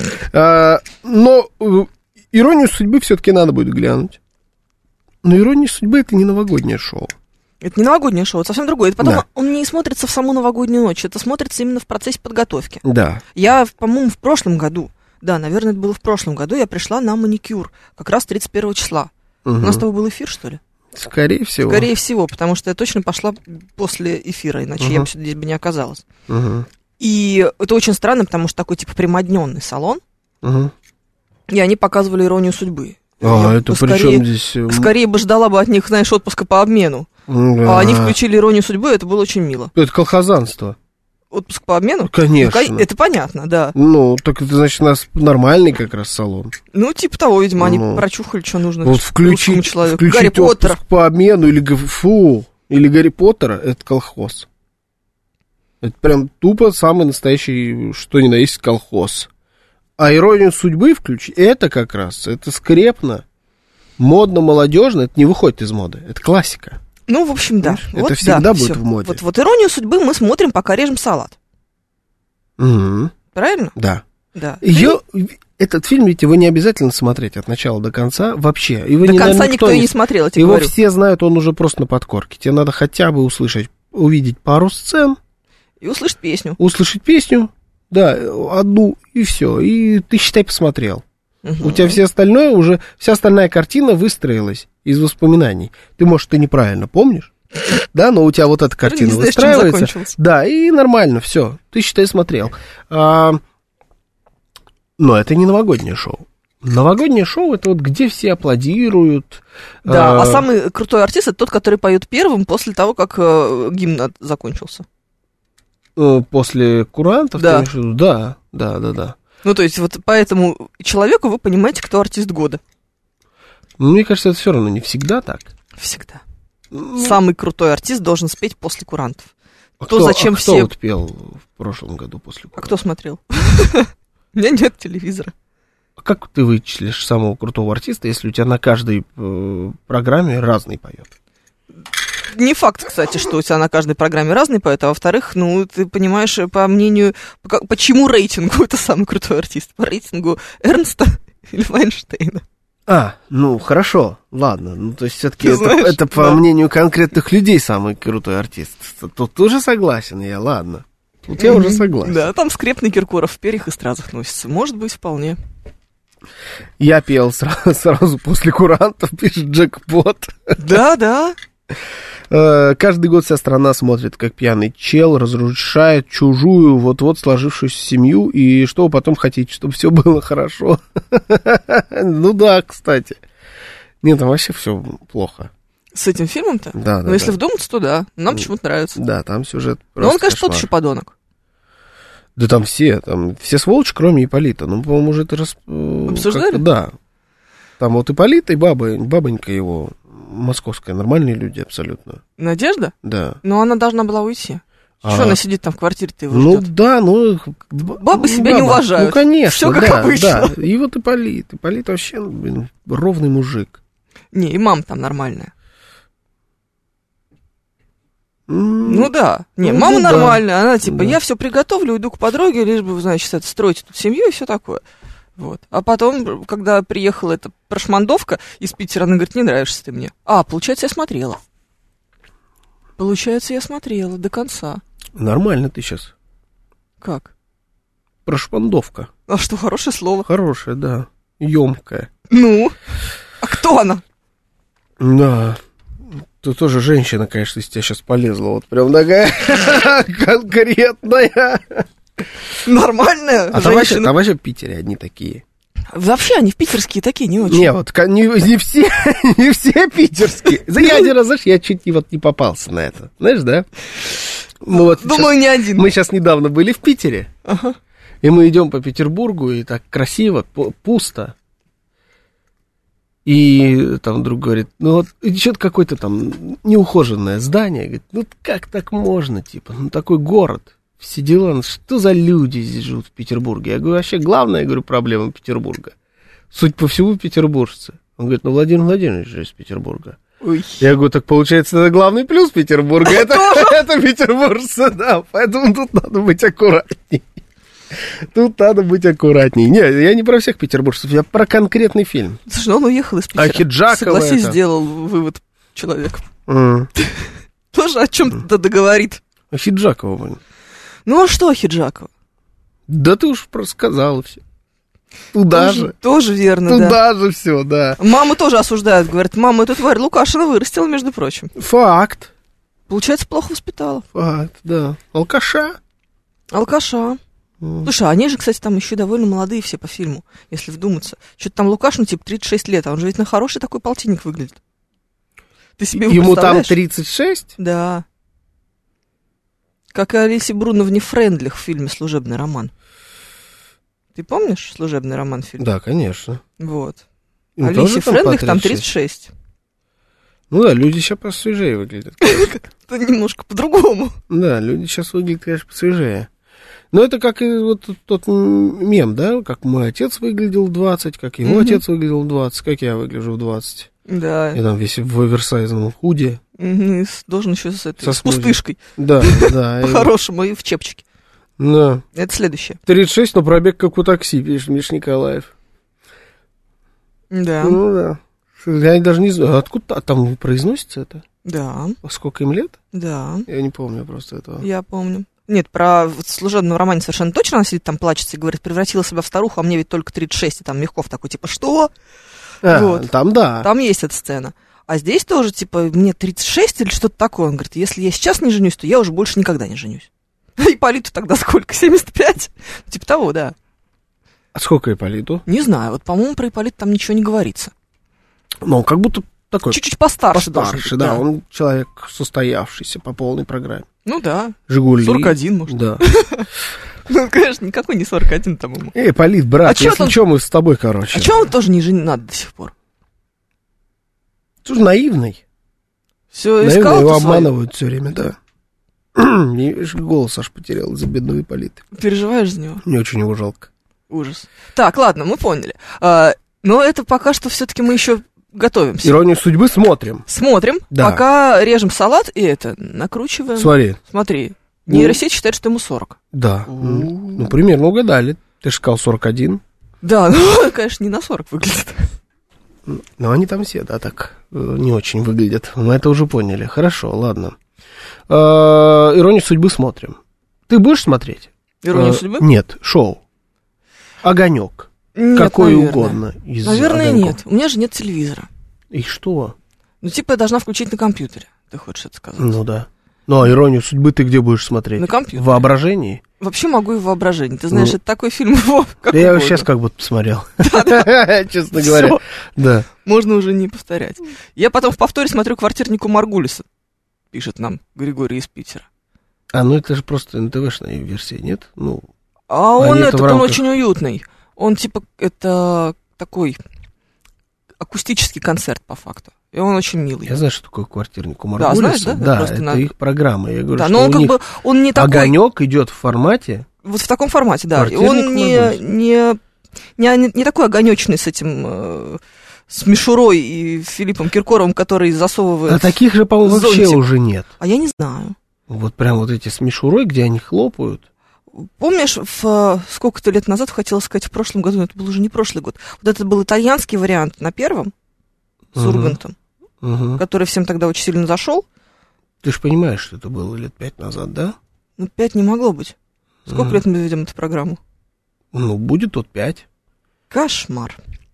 Но «Иронию судьбы» все-таки надо будет глянуть. Но «Ирония судьбы» — это не новогоднее шоу. Это не новогоднее шоу, это совсем другое. Это потом Да. он не смотрится в саму новогоднюю ночь, это смотрится именно в процессе подготовки. Да. Я, по-моему, в прошлом году, да, наверное, это было в прошлом году, я пришла на маникюр, как раз 31 числа. У нас с тобой был эфир, что ли? Скорее всего. Скорее всего, потому что я точно пошла после эфира, иначе я бы здесь бы не оказалась. И это очень странно, потому что такой, типа, прямодненный салон, и они показывали «Иронию судьбы». Я Это бы причем здесь... Скорее бы ждала бы от них, знаешь, отпуска по обмену. А они включили «Иронию судьбы», это было очень мило. Это колхозанство. Отпуск по обмену? Конечно. Ну, это понятно, да. Ну, так это значит, у нас нормальный как раз салон. Ну, типа того, видимо, они Ну. прочухали, что нужно Вот русскому включить человеку. Гарри Поттера. отпуск по обмену или Гарри Поттера, это колхоз. Это прям тупо самый настоящий, что ни на есть, колхоз. А «Иронию судьбы» включить, это как раз, это скрепно, модно, молодежно, это не выходит из моды, это классика. Ну, в общем, да. Это Вот, всегда да, будет всё. в моде. Вот «Иронию судьбы» мы смотрим, пока режем салат. Угу. Правильно? Да. Да. Этот фильм ведь его не обязательно смотреть от начала до конца вообще. Его До не, конца наверное, никто и не смотрел, я тебе Его говорю. все знают, он уже просто на подкорке. Тебе надо хотя бы увидеть пару сцен, И услышать песню. услышать песню, да, одну, и все. И ты, считай, посмотрел. У тебя вся остальная картина выстроилась из воспоминаний. Ты, может, ты неправильно помнишь, да, но у тебя вот эта картина Не знаешь, чем выстраивается. закончилось. Да, и нормально, все. Ты, считай, смотрел. Но это не новогоднее шоу. Новогоднее шоу — это вот где все аплодируют. Да, а самый крутой артист — это тот, который поет первым после того, как гимн закончился. После курантов? Да. Ты имеешь в виду? Да. Ну, то есть, вот по этому человеку вы понимаете, кто артист года. Мне кажется, это все равно не всегда так. Всегда. Самый крутой артист должен спеть после курантов. Кто зачем все... вот пел в прошлом году после А курантов? кто смотрел? У меня нет телевизора. Как ты вычислишь самого крутого артиста, если у тебя на каждой программе разный поет? Не факт, кстати, что у тебя на каждой программе разный поэт, а во-вторых, ну, ты понимаешь, по мнению... По чему рейтингу это самый крутой артист? По рейтингу Эрнста или Вайнштейна? Ну, хорошо, ладно. Ну, то есть, все-таки Знаешь, это по да. мнению конкретных людей самый крутой артист. Тут тоже согласен я, ладно. Тут я уже согласен. Да, там скрепный Киркоров в перьях и стразах носится. Может быть, вполне. Я пел сразу после курантов, пишет Джекпот. Да. Каждый год вся страна смотрит, как пьяный чел разрушает чужую, вот-вот сложившуюся семью, и что вы потом хотите, чтобы все было хорошо. Ну да, кстати. Нет, там вообще все плохо. С этим фильмом-то? Да. Но если вдуматься, то да. Нам почему-то нравится. Да, там сюжет просто Но он, конечно, кошмар. тот еще подонок. Да там все сволочи, кроме Ипполита. Ну, по-моему, уже это обсуждали? Да. Там вот Ипполит и бабонька его, московская, нормальные люди абсолютно. Надежда? Да. Но она должна была уйти. Что она сидит там в квартире-то его Ну ждет? да, Бабы себя не уважают. Ну, конечно, Все как да, обычно. да. И вот Ипполит вообще, ровный мужик. Не, и мама там нормальная. Ну да. Не, мама нормальная. Она типа, я все приготовлю, иду к подруге, лишь бы, значит, строить тут семью и все такое. Вот. А потом, когда приехала эта прошмандовка из Питера, она говорит, не нравишься ты мне. Получается, я смотрела. Получается, я смотрела до конца. Нормально ты сейчас. Как? Прошмандовка. А что, хорошее слово? Хорошее, да. Ёмкое. Ну? А кто она? Да. Тут тоже женщина, конечно, из тебя сейчас полезла. Вот прям такая конкретная. Нормальная женщина. Там вообще в Питере одни такие. Вообще они в питерские такие не очень. Не, вот не все питерские. Я один раз, знаешь, я чуть не попался на это. Знаешь, да? Думаю, не один. Мы сейчас недавно были в Питере. Ага. И мы идем по Петербургу, и так красиво, пусто. И там друг говорит, что-то какое-то там неухоженное здание. Говорит, как так можно, типа, такой город. Все дела, что за люди здесь живут в Петербурге? Я говорю, вообще главная, проблема Петербурга. Суть по всему петербуржцы. Он говорит, Владимир Владимирович же из Петербурга. Ой. Я говорю, так получается, это главный плюс Петербурга. Это петербуржцы, да. Поэтому тут надо быть аккуратней. Не, я не про всех петербуржцев, я про конкретный фильм. Слушай, он уехал из Питера. Ахиджакова. Согласись, сделал вывод человек. Тоже о чем-то договорит. Ахиджакова, блин. Ну, а что Ахиджакова? Да ты уж просто сказала все. Туда же. Тоже верно, да. Туда же все, да. Маму тоже осуждают, говорят, мама эту тварь Лукашина вырастила, между прочим. Факт. Получается, плохо воспитала. Факт, да. Алкаша. Слушай, они же, кстати, там еще довольно молодые все по фильму, если вдуматься. Что-то там Лукашину, типа, 36 лет, а он же ведь на хороший такой полтинник выглядит. Ты себе его Ему там представляешь? 36? Да. Как и Алисе Бруно в «Нефрендлих» в фильме «Служебный роман». Ты помнишь «Служебный роман» фильм? Да, конечно. Вот. Алисе Алисе Френдлих там 36. Ну да, люди сейчас посвежее выглядят. Это немножко по-другому. Да, люди сейчас выглядят, конечно, посвежее. Но это как и вот тот мем, да? Как мой отец выглядел в 20, как его отец выглядел в 20, как я выгляжу в 20. Да. Я там весь в оверсайзном худе. Должен еще с смузи. пустышкой. Да, да. По-хорошему, и в чепчике. Да. Это следующее. 36, но пробег как у такси, пишет Миш Николаев. Да. Ну да. Я даже не знаю, откуда там произносится это? Да. Сколько им лет? Да. Я не помню просто этого. Я помню. Нет, про «Служебном романе» совершенно точно она сидит там, плачется и говорит, превратила себя в старуху, а мне ведь только 36, и там Мягков такой, типа, что? Вот. Там да. Там есть эта сцена. А здесь тоже, типа, мне 36 или что-то такое. Он говорит, если я сейчас не женюсь, то я уже больше никогда не женюсь. А Ипполиту тогда сколько? 75? Типа того, да. А сколько Ипполиту? Не знаю, вот, по-моему, про Ипполита там ничего не говорится. Ну, как будто такой... Чуть-чуть постарше должен Постарше, быть, да. Он человек состоявшийся по полной программе. Ну да. Жигули. 41, может. Да. Ну, конечно, никакой не 41, по-моему. Ипполит, брат, А если что, мы с тобой, короче. А чё он тоже не женат до сих пор? Слушай, наивный. Все Наивный, искал его ты свою? обманывают все время, да. Я голос аж потерял из-за бедного Ипполита. Переживаешь за него? Мне очень его жалко. Ужас. Так, ладно, мы поняли. Но это пока что все-таки мы еще готовимся. «Иронию судьбы» смотрим. Смотрим, Да. пока режем салат и это, накручиваем. Смотри. Нейросеть считает, что ему 40. Да. Ну, примерно угадали. Ты же сказал 41. Да, ну, конечно, не на 40 выглядит. Но они там все, да, так не очень выглядят. Мы это уже поняли. Хорошо, ладно. «Иронию судьбы» смотрим. Ты будешь смотреть? «Иронию судьбы»? Нет, шоу. «Огонек». Нет, Какой наверное. угодно из Наверное, «Огоньков». нет. У меня же нет телевизора. И что? Ну, типа, я должна включить на компьютере. ты хочешь это сказать. Ну да. Ну, а «Иронию судьбы» ты где будешь смотреть? На компьютере. В воображении? Вообще могу и в воображении. Ты знаешь, это такой фильм, как Да я его угодно. сейчас как будто посмотрел. Честно говоря. Всё. Да. Можно уже не повторять. Я потом в повторе смотрю «Квартирнику Маргулиса», пишет нам Григорий из Питера. А, ну это же просто НТВшная версия, нет? Ну, А он это этот, в он рамках- очень уютный. Он типа, это такой акустический концерт по факту. И он очень милый. я знаю, что такое «Квартирник» у Да, Маргулиса. знаешь, да? Да, Просто это надо- их программа. Я говорю, Да, что но он у как них бы, он не такой... огонек идет в формате. Вот в таком формате, да. И «Квартирник» он Маргулиса. не такой огонечный с этим, с Мишурой и Филиппом Киркоровым, который засовывает... А таких же, по-моему, вообще зонтик. уже нет. А я не знаю. Вот прям вот эти с мишурой, где они хлопают. Помнишь, сколько-то лет назад, хотела сказать, в прошлом году, но это был уже не прошлый год, вот это был итальянский вариант на первом, с Мгм. Ургантом, Мгм. который всем тогда очень сильно зашел. Ты же понимаешь, что это было лет 5 назад, да? Ну, 5 не могло быть. Сколько Мгм. лет мы ведем эту программу? Ну, будет тут 5. Кошмар.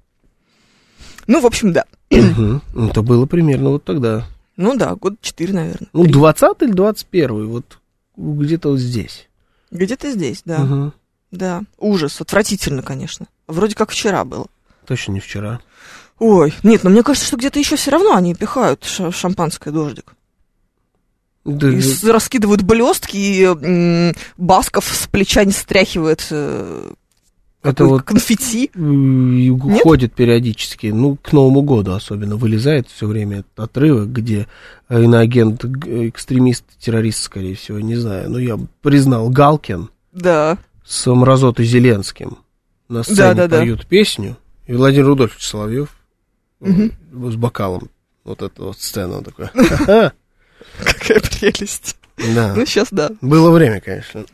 Ну, в общем, да. Мгм. Ну, это было примерно вот тогда. Ну да, год 4, наверное. Ну, 3. 20 или 21, вот где-то вот здесь. Где-то здесь, да. Мгм. Да. Ужас, отвратительно, конечно. Вроде как вчера было. Точно не вчера. Ой, нет, но мне кажется, что где-то еще все равно они пихают шампанское дождик. Да, И раскидывают блестки, и Басков с плеча не стряхивает это вот конфетти. ходит периодически, ну, к Новому году особенно, вылезает все время этот отрывок, где иноагент, экстремист, террорист, скорее всего, не знаю, но я признал, Галкин Да. с Мразотой Зеленским на сцене Да-да-да. поют песню, и Владимир Рудольфович Соловьев Мгм. с бокалом, вот эта вот сцена, он такой, Какая прелесть. да, Ну, сейчас да. было время, конечно.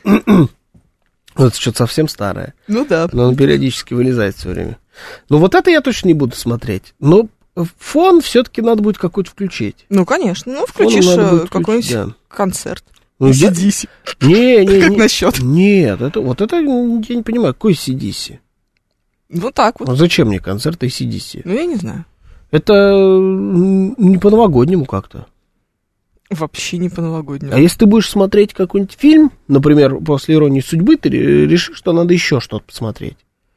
Вот что-то совсем старое. Ну да. Но он периодически вылезает все время. Ну, вот это я точно не буду смотреть. Но фон все-таки надо будет какой-то включить. Ну, конечно. Ну, Фон включишь надо будет какой-нибудь включить, да. концерт. Ну, я- Сидись. Не, Как насчет? Нет, вот это я не понимаю, какой CDC? Ну, так вот. Ну, зачем мне концерт ACDC? Ну, я не знаю. Это не по-новогоднему как-то. Вообще не по-новогоднему. А если ты будешь смотреть какой-нибудь фильм, например, после «Иронии судьбы», ты решишь, что надо еще что-то посмотреть.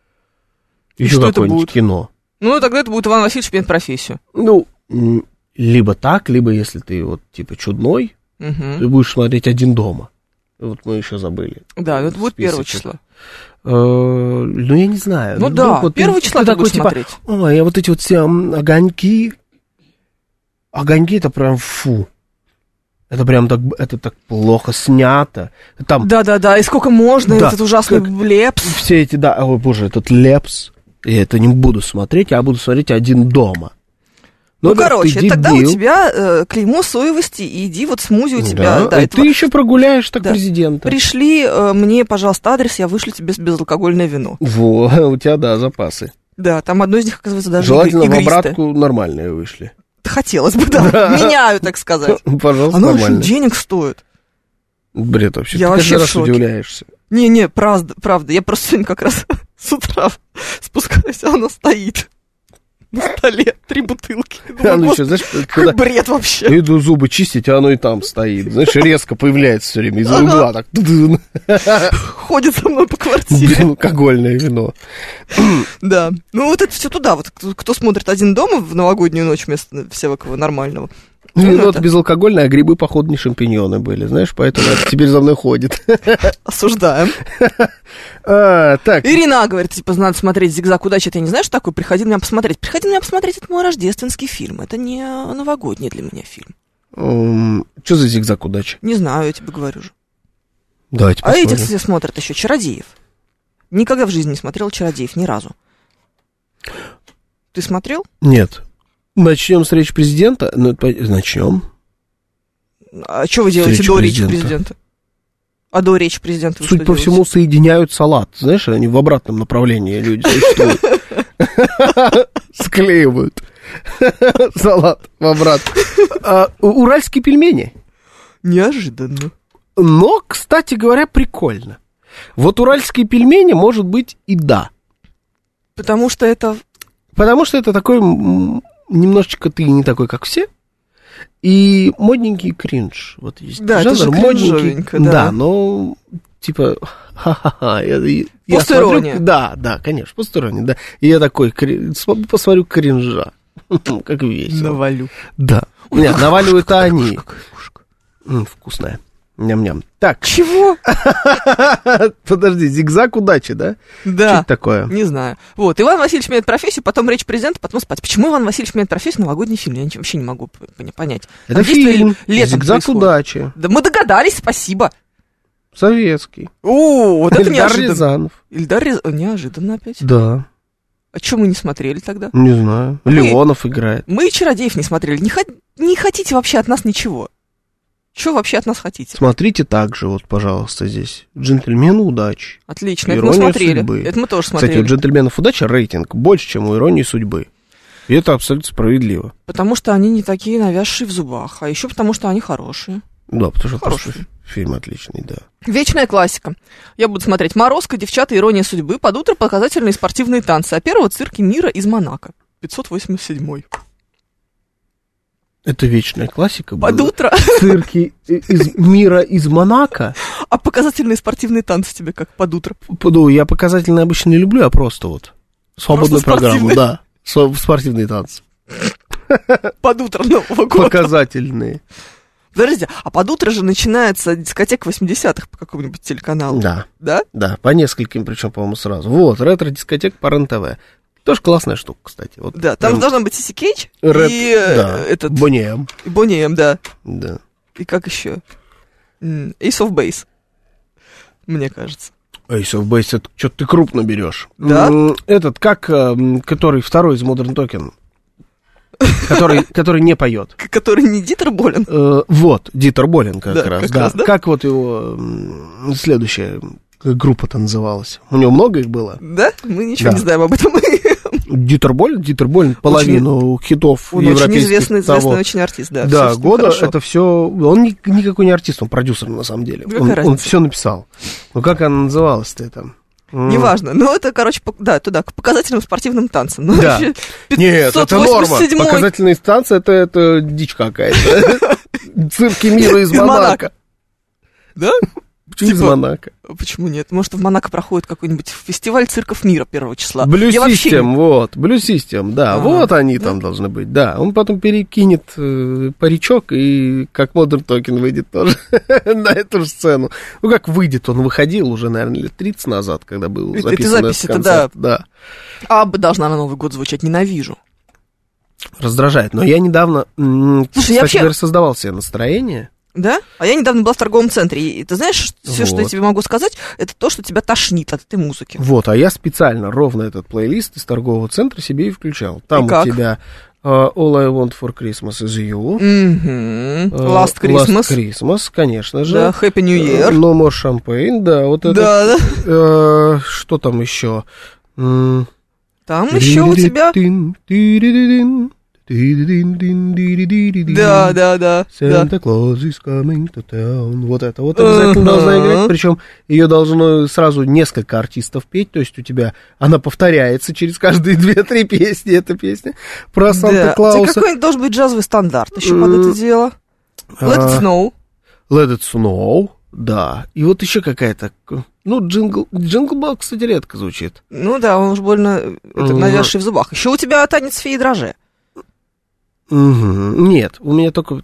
И Еще что это какое-нибудь будет? кино. Ну, тогда это будет Иван Васильевич меняет профессию. Ну, либо так, либо если ты вот типа чудной, Мгм. ты будешь смотреть «Один дома». Вот мы еще забыли. Да, это будет 1 Списочек. числа. Ну, я не знаю. Ну вдруг да, вот 1 ты числа ты такой, будешь типа, смотреть. ой, а вот эти вот все огоньки. Огоньки это прям фу. Это прям так, это так плохо снято. Там Да-да-да, и сколько можно, Да, этот ужасный как- лепс. все эти, да, ой, боже, этот лепс. Я это не буду смотреть, я буду смотреть «Один дома». Ну, да, короче, ты тогда у дебил. тебя клеймо соевости, и иди вот смузи у тебя. Да, и этого. ты еще прогуляешь так Да. президента. Пришли мне, пожалуйста, адрес, я вышлю тебе безалкогольное вино. Во, у тебя, да, запасы. Да, там одно из них, оказывается, даже Желательно в игристое. обратку нормальные вышли. Хотелось бы, да. Меняю, так сказать. Пожалуйста, Оно очень нормально. денег стоит. Бред вообще. Я Ты вообще каждый в раз шоке. удивляешься. Не-не, правда. Я просто сегодня как раз с утра спускаюсь, а оно стоит на столе. 3 бутылки. А ну Думаю, что, знаешь, какой когда бред вообще. я иду зубы чистить, а оно и там стоит. Знаешь, резко появляется все время из-за Ага. угла. Так, Ходит со мной по квартире. алкогольное вино. Да. Ну, вот это все туда. Вот кто смотрит «Один дома» в новогоднюю ночь вместо всякого нормального. Ну, вот это- безалкогольное, а грибы, походу, не шампиньоны были, знаешь, поэтому это теперь за мной ходит. Осуждаем. Так, Ирина говорит, типа, надо смотреть «Зигзаг удачи». Это я не знаю, что такое. Приходи на меня посмотреть. Приходи на меня посмотреть. Это мой рождественский фильм. Это не новогодний для меня фильм. что за «Зигзаг удачи»? Не знаю, я тебе говорю же. Давайте А этих, посмотрим. кстати, смотрят еще «Чародеев». Никогда в жизни не смотрел «Чародеев», ни разу. Ты смотрел? Нет. Начнем с речи президента. Ну, начнем. А что вы делаете Речь до речи президента. президента? А до речи президента вы Судя что по делаете? всему, соединяют салат. Знаешь, они в обратном направлении люди существуют. Склеивают салат в обратно. Уральские пельмени. Неожиданно. Но, кстати говоря, прикольно. Вот уральские пельмени, может быть, и да. Потому что это... Потому что это такой, немножечко ты не такой, как все. И модненький кринж. Вот есть Да, это же кринжовенько, да. Да, но типа, ха-ха-ха. Я Посторонне. смотрю, да, конечно, посторонне, да. И я такой, посмотрю кринжа. Как весело. Навалю. Да. Нет, наваливают-то они. Вкусная. Ням-ням. Так. Чего? Подожди, зигзаг удачи, да? Да. Что это такое? Не знаю. Вот, Иван Васильевич меняет профессию, потом речь президента, потом спать. Почему Иван Васильевич меняет профессию? Новогодний фильм. Я вообще не могу понять. Это Там действие фильм. летом Зигзаг происходит. удачи. Да мы догадались, спасибо. Советский. О, вот это Эльдар неожиданно. Рязанов. Эльдар Рязанов. Неожиданно опять. Да. А что мы не смотрели тогда? Не знаю. Леонов играет. Мы и «Чародеев» не смотрели. Не хотите вообще от нас ничего. Что вообще от нас хотите? Смотрите также, вот, пожалуйста, здесь. «Джентльмены удачи». Отлично, это мы «Ирония смотрели. судьбы». Это мы тоже смотрели. Кстати, у «Джентльменов удачи» рейтинг больше, чем у «Иронии судьбы». И это абсолютно справедливо. Потому что они не такие навязшие в зубах, а еще потому что они хорошие. Да, потому что Хороший просто фильм отличный, да. Вечная классика. Я буду смотреть «Морозко», «Девчата», «Ирония судьбы», под утро показательные спортивные танцы, а первого цирке мира из Монако. 587-й. Это вечная классика. Под была. утро. Цирки из мира из Монако. А показательные спортивные танцы тебе как под утро? Ну, я показательно обычно не люблю, а просто вот свободную Просто программу, спортивные? да. Спортивные танцы. Под утро Нового года. Показательные. Подождите, а под утро же начинается дискотека 80-х по какому-нибудь телеканалу. Да, Да? да, по нескольким, причем, по-моему, сразу. Вот, ретро-дискотека по РЕН-ТВ. Тоже классная штука, кстати. Вот, Да, там должна быть Сиси Кейдж и да, этот... Бонни М. И Бонни М, да. Да. И как еще? Ace of Base, мне кажется. Ace of Base, это что-то ты крупно берешь. Да? Этот, который второй из Modern Talking, который не поет. Который не Дитер Болен. Вот, Дитер Болен как Да, раз. как Да. раз, да? Как вот его следующая группа-то называлась? У него много их было? Да? Мы ничего Да. не знаем об этом. Дитер Болен половину хитов Он очень европейских известный очень артист, да. Да, Всё, года хорошо. это все. Он никакой не артист, он продюсер на самом деле. Какая Он разница? все написал. Ну как она называлась-то это? Неважно, но это, короче, да, туда, к показательным спортивным танцам. Ну, Да. вообще, Нет, это норма. 587-й. Показательные станции это дичь какая-то. Цирки мира из Из Монако. Монако. Да? Почему из Типа, Монако? Почему нет? Может, в Монако проходит какой-нибудь фестиваль цирков мира 1 числа. Blue Я вообще System, вот, Blue System, да, Ага, вот они да? там должны быть, да. Он потом перекинет паричок и как Modern Talking выйдет тоже на эту же сцену. Ну, как выйдет, он выходил уже, наверное, лет 30 назад, когда был Это записан запись, этот это концерт. Да. Абба должна на Новый год звучать, ненавижу. Раздражает. Но я недавно, Слушай, кстати я вообще- говоря, создавал себе настроение. Да? А я недавно была в торговом центре, и ты знаешь, все, что я Вот. тебе могу сказать, это то, что тебя тошнит от этой музыки. Вот, а я специально ровно этот плейлист из торгового центра себе и включал. Там И у как? тебя All I Want for Christmas is You. Мгм. Last Christmas. Last Christmas, конечно же. Да, Happy New Year. No More Champagne, да, вот это. Да, да. Что там еще? Там еще у тебя... Да, да, да. Santa Claus is coming to town. Вот это вот обязательно должна играть. Причем ее должно сразу несколько артистов петь. То есть у тебя она повторяется через каждые 2-3 песни. Эта песня про Да. Санта-Клауса. Какой-нибудь должен быть джазовый стандарт еще под это дело. Let it snow. Let it snow. Да. И вот еще какая-то. Ну, джингл Белл, кстати, редко звучит. Ну да, он уж больно навязший в зубах. Еще у тебя танец феи дрожжи. Нет, у меня только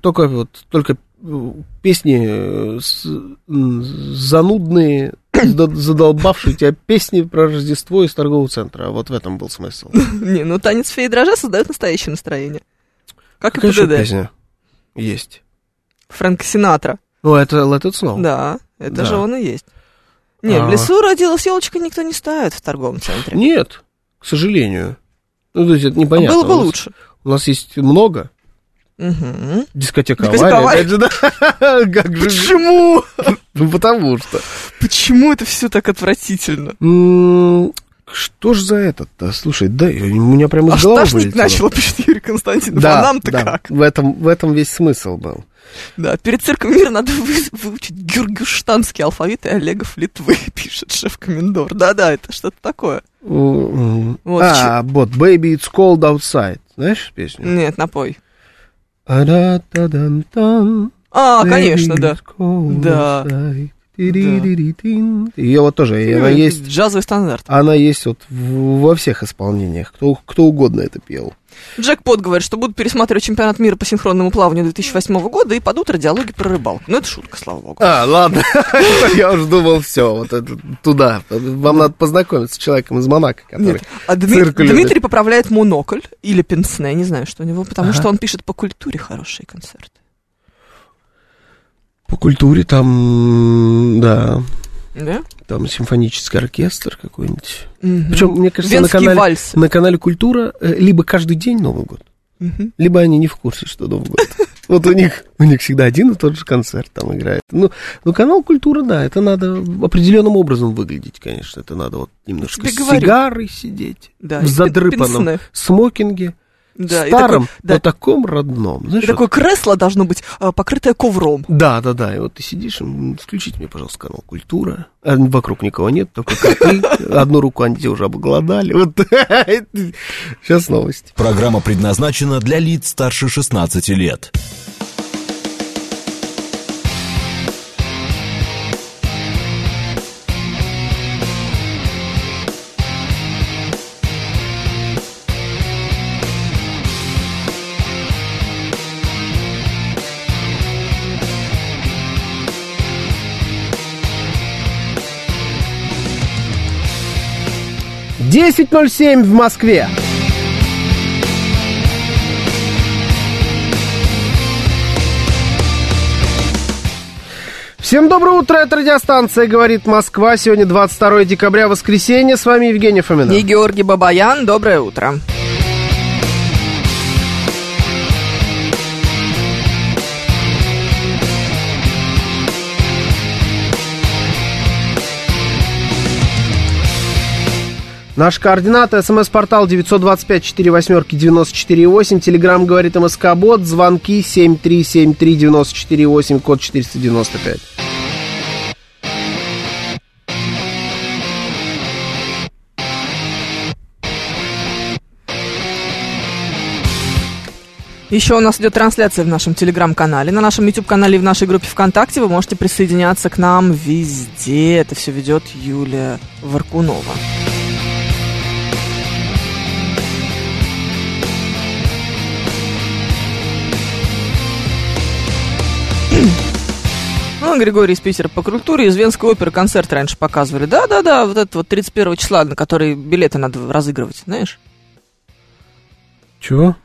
песни занудные, задолбавшие тебя песни про Рождество из торгового центра. Вот в этом был смысл. Не, ну танец феи дрожжи создает настоящее настроение. Как и Какая еще ПДД. песня есть? Фрэнк Синатра. Ну, это Let It Snow. Да, это Да. же он и есть. Не, в лесу родилась елочка, никто не ставит в торговом центре. Нет, к сожалению. Ну, то есть это непонятно. Было бы лучше. У нас есть много. Угу. Дискотека Дискотека авария, опять же, да. Как же... Почему? Ну, потому что. Почему это все так отвратительно? Что ж за этот-то? Слушай, да, у меня прямо из Аж головы тошнить вылетело. начало, пишет Юрий Константинов. Да, А нам-то да. как? В этом весь смысл был. Да, перед цирком мира надо выучить гюргюштанский алфавит и Олегов Литвы, пишет шеф-комендор. Да-да, это что-то такое. Вот Вот, Baby, it's cold outside. Знаешь песню? Нет, напой. конечно, да. Да. Ее вот тоже, она есть... Джазовый стандарт. Она есть вот во всех исполнениях. Кто угодно это пел. Джекпот говорит, что будут пересматривать чемпионат мира по синхронному плаванию 2008 года и под утро диалоги про рыбалку. Ну, это шутка, слава богу. Ладно. Я уже думал, все, вот это туда. Вам надо познакомиться с человеком из Монако, который Дмитрий поправляет монокль или пенсне, не знаю, что у него, потому что он пишет по культуре хорошие концерты. По культуре там, да. Да? Там симфонический оркестр какой-нибудь. Причем, мне кажется, на канале «Культура» либо каждый день Новый год, либо они не в курсе, что Новый год. Вот у них всегда один и тот же концерт там играет. Ну, канал «Культура», да, это надо определенным образом выглядеть, конечно. Это надо вот немножко с сигарой сидеть, в задрыпанном смокинге. Да, старом, но таком родном. Знаешь, и такое кресло должно быть покрытое ковром. Да. И вот ты сидишь, включите мне, пожалуйста, канал «Культура». Вокруг никого нет, только коты. Одну руку они уже обглодали. Вот. Сейчас новости. Программа предназначена для лиц старше 16 лет. «10:07 в Москве». Всем доброе утро, это радиостанция «Говорит Москва». Сегодня 22 декабря, воскресенье. С вами Евгений Фомина. И Георгий Бабаян. Доброе утро. Наши координаты: СМС-портал 925-48-94-8, Телеграм «Говорит МСК-бот», звонки 7373-94-8, код 495. Еще у нас идет трансляция в нашем Телеграм-канале, на нашем YouTube-канале и в нашей группе ВКонтакте. Вы можете присоединяться к нам везде. Это все ведет Юлия Варкунова. Григорий из Питера по культуре. Из Венской оперы концерт раньше показывали. Да, вот это вот 31 числа, на который билеты надо разыгрывать, знаешь? Чего?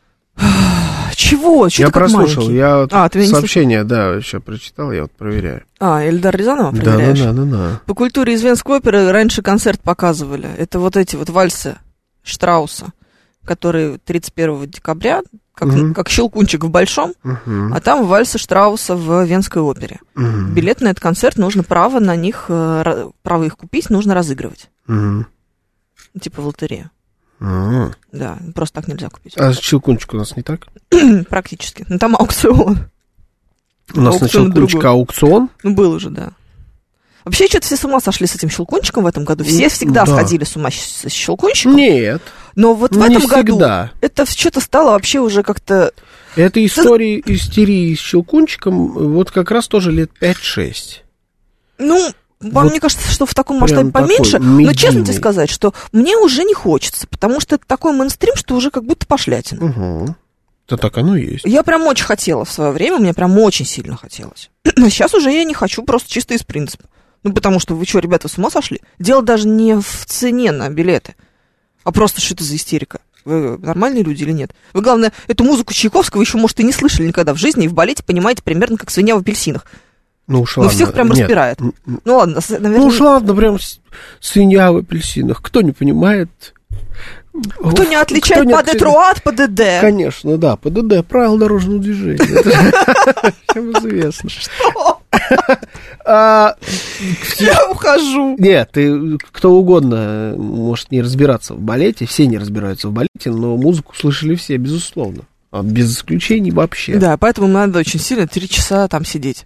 Чего? Я прослушал, я сообщение, да, еще прочитал, я вот проверяю. Эльдар Рязанова проверяешь? Да. По культуре из Венской оперы раньше концерт показывали. Это вот эти вот вальсы Штрауса, которые 31 декабря, как Щелкунчик в Большом, а там вальсы Штрауса в Венской опере. Билет на этот концерт, нужно право их купить, нужно разыгрывать. Типа в лотерею. Да, просто так нельзя купить. А Щелкунчик у нас не так? Практически. Ну, там аукцион. У нас на Щелкунчика аукцион? Ну, был уже, да. Вообще, что-то все с ума сошли с этим Щелкунчиком в этом году. Все всегда сходили с ума с Щелкунчиком. Нет. Но вот в этом году всегда. Это что-то стало вообще уже как-то... Это истерии с Щелкунчиком вот как раз тоже лет 5-6. Ну... Вам, мне кажется, что в таком масштабе поменьше, но честно тебе сказать, что мне уже не хочется, потому что это такой мейнстрим, что уже как будто пошлятина. Угу. Да так оно и есть. Я прям очень хотела в свое время, мне прям очень сильно хотелось. Но сейчас уже я не хочу, просто чисто из принципа. Ну, потому что вы что, ребята, с ума сошли? Дело даже не в цене на билеты, а просто что это за истерика. Вы нормальные люди или нет? Вы, главное, эту музыку Чайковского еще, может, и не слышали никогда в жизни, и в балете понимаете примерно как свинья в апельсинах. Ну уж ладно. Всех прям распирает. Ну ладно, наверное... Ну уж ладно, прям свинья в апельсинах. Кто не понимает... Кто не отличает ПДД от ПДД? Конечно, да, ПДД, правила дорожного движения. Всем известно. Что? Я ухожу. Нет, кто угодно может не разбираться в балете, все не разбираются в балете, но музыку слышали все, безусловно. Без исключений вообще. Да, поэтому надо очень сильно 3 часа там сидеть.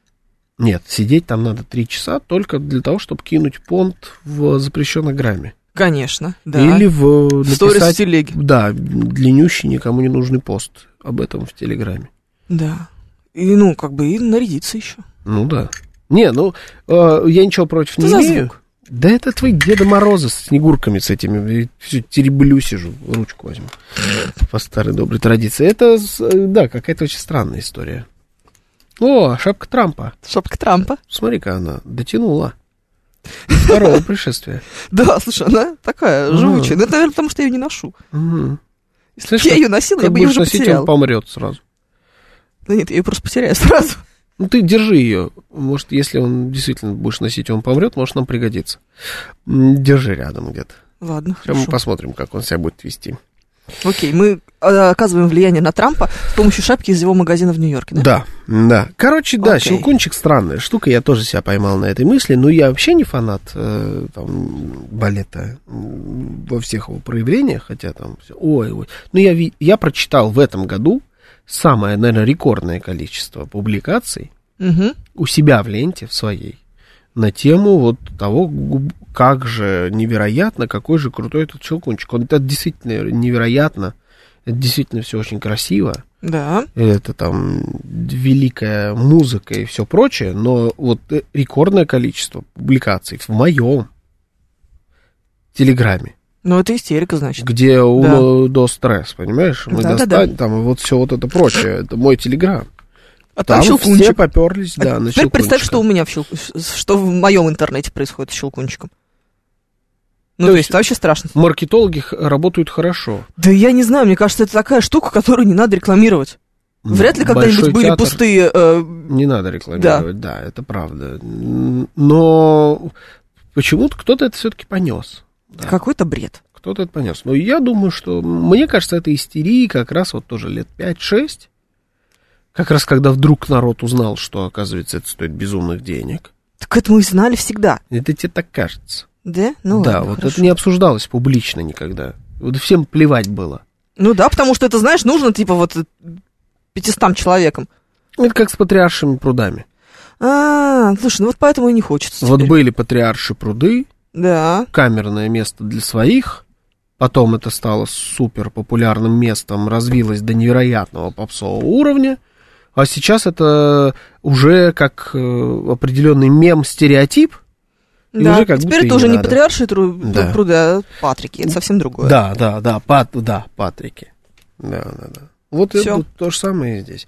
Нет, сидеть там надо 3 часа только для того, чтобы кинуть понт в запрещенной грамме. Конечно, да. Или в сторис в написать, телеге. да, длиннющий, никому не нужный пост об этом в Телеграме. Да. И, ну, как бы, и нарядиться еще. Ну, да. Не, я ничего против не имею. Звук? Да это твои Деда Морозы с снегурками с этими. Все тереблю сижу, ручку возьму. По старой доброй традиции. Это, да, какая-то очень странная история. О, шапка Трампа. Шапка Трампа. Смотри-ка, она дотянула. Второго пришествия. Да, слушай, она такая живучая. Ну, это, наверное, потому что я ее не ношу. Если бы я ее носила, я бы ее уже потеряла. Он помрет сразу. Да нет, я ее просто потеряю сразу. Ну, ты держи ее. Может, если он действительно будешь носить, он помрет, может, нам пригодится. Держи рядом где-то. Ладно, сейчас хорошо. мы посмотрим, как он себя будет вести. Окей, мы оказываем влияние на Трампа с помощью шапки из его магазина в Нью-Йорке, да? Да. Короче, да, Окей. Щелкунчик странная штука, я тоже себя поймал на этой мысли, но я вообще не фанат балета во всех его проявлениях, хотя там все, ой. Но я прочитал в этом году самое, наверное, рекордное количество публикаций у себя в ленте, в своей, на тему вот того, как же невероятно, какой же крутой этот Щелкунчик. Это действительно невероятно, это действительно все очень красиво. Да. Это там великая музыка и все прочее, но вот рекордное количество публикаций в моем Телеграме. Ну, это истерика, значит. Где до стресс, понимаешь? Мы достанем, там вот все вот это прочее. Это мой Телеграм. А там Щелкунчик. все поперлись, да, на Теперь Щелкунчика. представь, что у меня что в моем интернете происходит с Щелкунчиком. Ну, то есть это вообще страшно. Маркетологи работают хорошо. Да я не знаю, мне кажется, это такая штука, которую не надо рекламировать. Вряд ли когда-нибудь были пустые... Не надо рекламировать, да, это правда. Но почему-то кто-то это все-таки понес. Да. Какой-то бред. Кто-то это понес. Но я думаю, что... Мне кажется, это истерия как раз вот тоже лет 5-6. Как раз когда вдруг народ узнал, что, оказывается, это стоит безумных денег. Так это мы знали всегда. Это тебе так кажется. Да? Ну да, ладно, вот хорошо. это не обсуждалось публично никогда. Вот всем плевать было. Ну да, потому что это, знаешь, нужно типа вот 500 человекам. Это как с патриаршими прудами. Слушай, ну вот поэтому и не хочется Вот теперь. были патриарши пруды, Да. камерное место для своих, потом это стало супер популярным местом, развилось до невероятного попсового уровня, а сейчас это уже как определенный мем-стереотип. И Да, уже как теперь будто это уже не не надо. патриарши пруды, а Патрики, это совсем другое. Да, Патрики. Да. Вот Всё. это то же самое и здесь.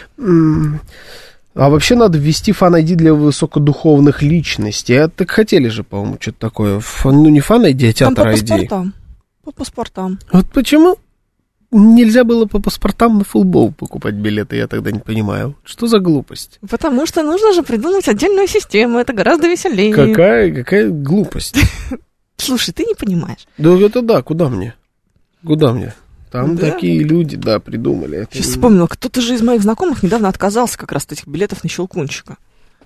А вообще надо ввести фан-айди для высокодуховных личностей. А так хотели же, по-моему, что-то такое. Ну, не фан-айди, а Там по театр-айди. паспортам. Вот почему нельзя было по паспортам на футбол покупать билеты, я тогда не понимаю. Что за глупость? Потому что нужно же придумать отдельную систему, это гораздо веселее. Какая глупость? Слушай, ты не понимаешь. Да это да, куда мне? Там Да? такие люди, да, придумали. Это Сейчас вспомнила, кто-то же из моих знакомых недавно отказался как раз от этих билетов на Щелкунчика.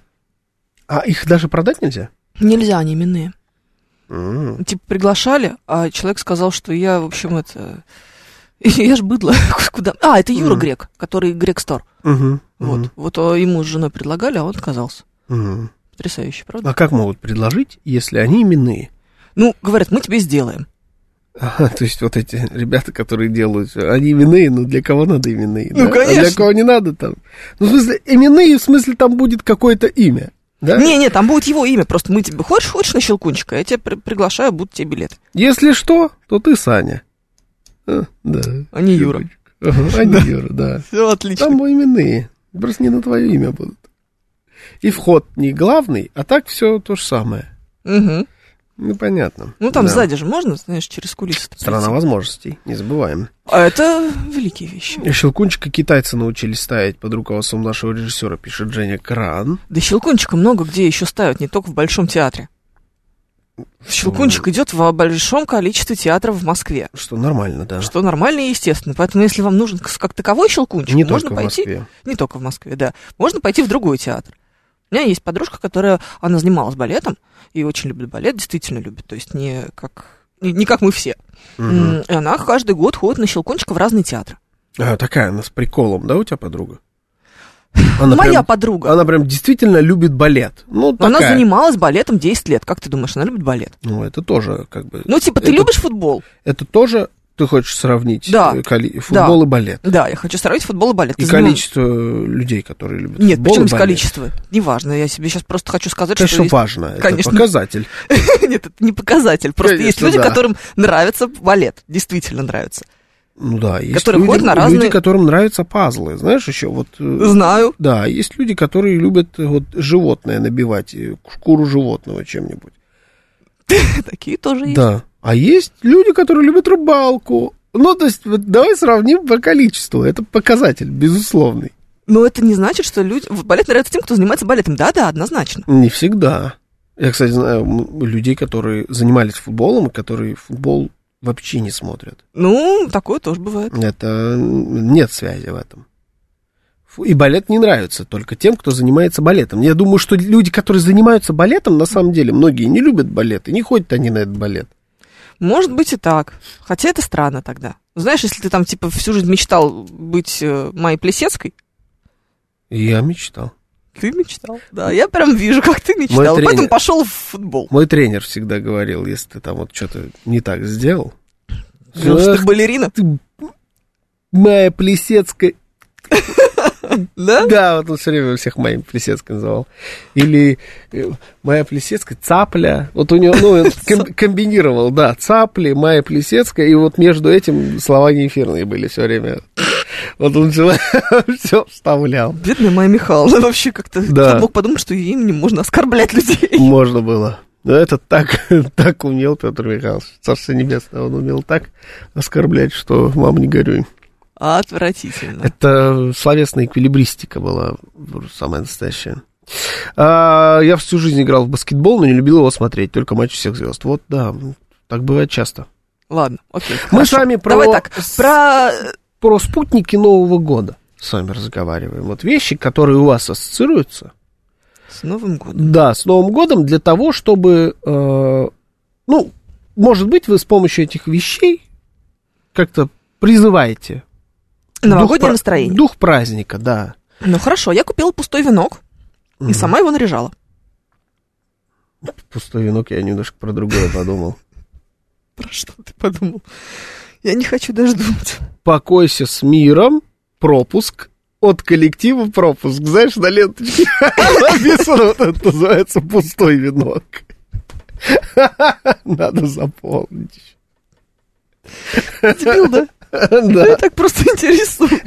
А их даже продать нельзя? Нельзя, они именные. Типа приглашали, а человек сказал, что я, в общем, это... Я ж быдло. Куда? Это Юра Грек, который Грек Стор. Вот ему с женой предлагали, а он отказался. Потрясающе, правда? А как могут предложить, если они именные? Ну, говорят, мы тебе сделаем. Ага, то есть вот эти ребята, которые делают, они именные, но для кого надо именные? Ну, да? конечно. А для кого не надо там? Ну, в смысле, именные, в смысле, там будет какое-то имя, да? Не, там будет его имя, просто мы тебе... Хочешь на Щелкунчика? Я тебя приглашаю, будут тебе билеты. Если что, то ты Саня. Да. А не Юра. Ага, не Юра, да. Все отлично. Там именные, просто не на твое имя будут. И вход не главный, а так все то же самое. Угу. Ну, понятно. Ну, там да. сзади же можно, знаешь, через кулисы. Страна возможностей, не забываем. А это великие вещи. Щелкунчика китайцы научились ставить под руководством нашего режиссера, пишет Женя Кран. Да Щелкунчика много где еще ставят, не только в Большом театре. Щелкунчик идет в большом количестве театров в Москве. Что нормально, да. Что нормально и естественно. Поэтому, если вам нужен как таковой Щелкунчик, Не можно только в пойти... Москве. Не только в Москве, да. Можно пойти в другой театр. У меня есть подружка, она занималась балетом и очень любит балет, действительно любит. То есть не как мы все. Угу. И она каждый год ходит на Щелкунчика в разные театры. Такая она с приколом, да, у тебя подруга? Моя подруга. Она прям действительно любит балет. Ну, она занималась балетом 10 лет. Как ты думаешь, она любит балет? Ну, это тоже как бы... Ну, типа, ты любишь футбол? Это тоже... Ты хочешь сравнить футбол и балет? Да, я хочу сравнить футбол и балет. И количество людей, которые любят Нет, футбол и балет. Нет, почему здесь количество? Неважно, я себе сейчас просто хочу сказать, что есть... важно, Конечно. Это показатель. Нет, это не показатель, просто есть люди, которым нравится балет, действительно нравится. Ну да, есть люди, которым нравятся пазлы, знаешь, еще вот... Знаю. Да, есть люди, которые любят вот животное набивать, шкуру животного чем-нибудь. Такие тоже есть. Да. А есть люди, которые любят рыбалку. Ну, то есть, вот давай сравним по количеству. Это показатель, безусловный. Но это не значит, что балет нравится тем, кто занимается балетом. Да-да, однозначно. Не всегда. Я, кстати, знаю людей, которые занимались футболом, и которые футбол вообще не смотрят. Ну, такое тоже бывает. Это нет связи в этом. И балет не нравится только тем, кто занимается балетом. Я думаю, что люди, которые занимаются балетом, на самом деле, многие не любят балет, и не ходят они на этот балет. Может быть и так. Хотя это странно тогда. Знаешь, если ты там, типа, всю жизнь мечтал быть Майей Плисецкой. Я мечтал. Ты мечтал? Да, я прям вижу, как ты мечтал. Поэтому пошел в футбол. Мой тренер всегда говорил, если ты там вот что-то не так сделал. Что ты балерина? Ты Майя Плисецкая. Да? Да, вот он все время всех Майей Плисецкой называл. Или Майя Плисецкая, Цапля. Вот у него, ну, он комбинировал, да, Цапли, Майя Плисецкая, и вот между этим слова неэфирные были все время. Вот он все вставлял. Бедная Майя Михайловна, вообще как-то да. Мог подумать, что ее именем можно оскорблять людей. Можно было. Но это так умел Петр Михайлович, Царство Небесное, он умел так оскорблять, что мама, не горюй. Отвратительно. Это словесная эквилибристика была самая настоящая. Я всю жизнь играл в баскетбол, но не любил его смотреть, только матч всех звезд. Вот, да, так бывает часто. Ладно, окей. Мы с вами про спутники Нового года с вами разговариваем. Вот вещи, которые у вас ассоциируются. С Новым годом? Да, с Новым годом для того, чтобы, ну, может быть, вы с помощью этих вещей как-то призываете новогоднее настроение. Дух праздника, да. Ну, хорошо, я купила пустой венок и сама его наряжала. Пустой венок, я немножко про другое подумал. Про что ты подумал? Я не хочу даже думать. Покойся с миром, пропуск от коллектива пропуск. Знаешь, на ленточке написано, вот это называется пустой венок. Надо заполнить. Дебил, да? Да. Меня так просто интересует.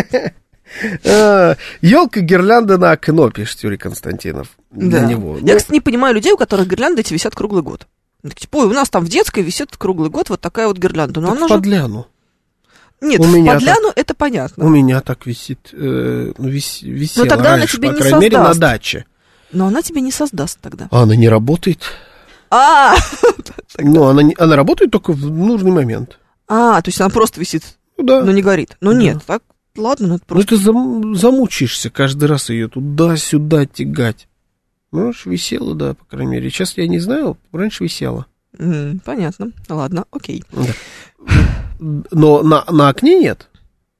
Елка, гирлянда на окно, пишет Юрий Константинов. Для него. Я, кстати, не понимаю людей, у которых гирлянды эти висят круглый год. Типа, ой, у нас там в детской висит круглый год вот такая вот гирлянда. Но она в подляну. Нет, в подляну это понятно. У меня так висит, висела но тогда раньше, она тебе по не крайней мере, на даче. Но она тебе не создаст тогда. А она не работает. Ну, она работает только в нужный момент. То есть она просто висит, да. Но не горит. Ну, нет, так, ладно, это просто... Ну, ты замучаешься каждый раз ее туда-сюда тягать. Ну, висела, да, по крайней мере. Сейчас я не знаю, раньше висела. Понятно, ладно, окей. Да. Но на окне нет.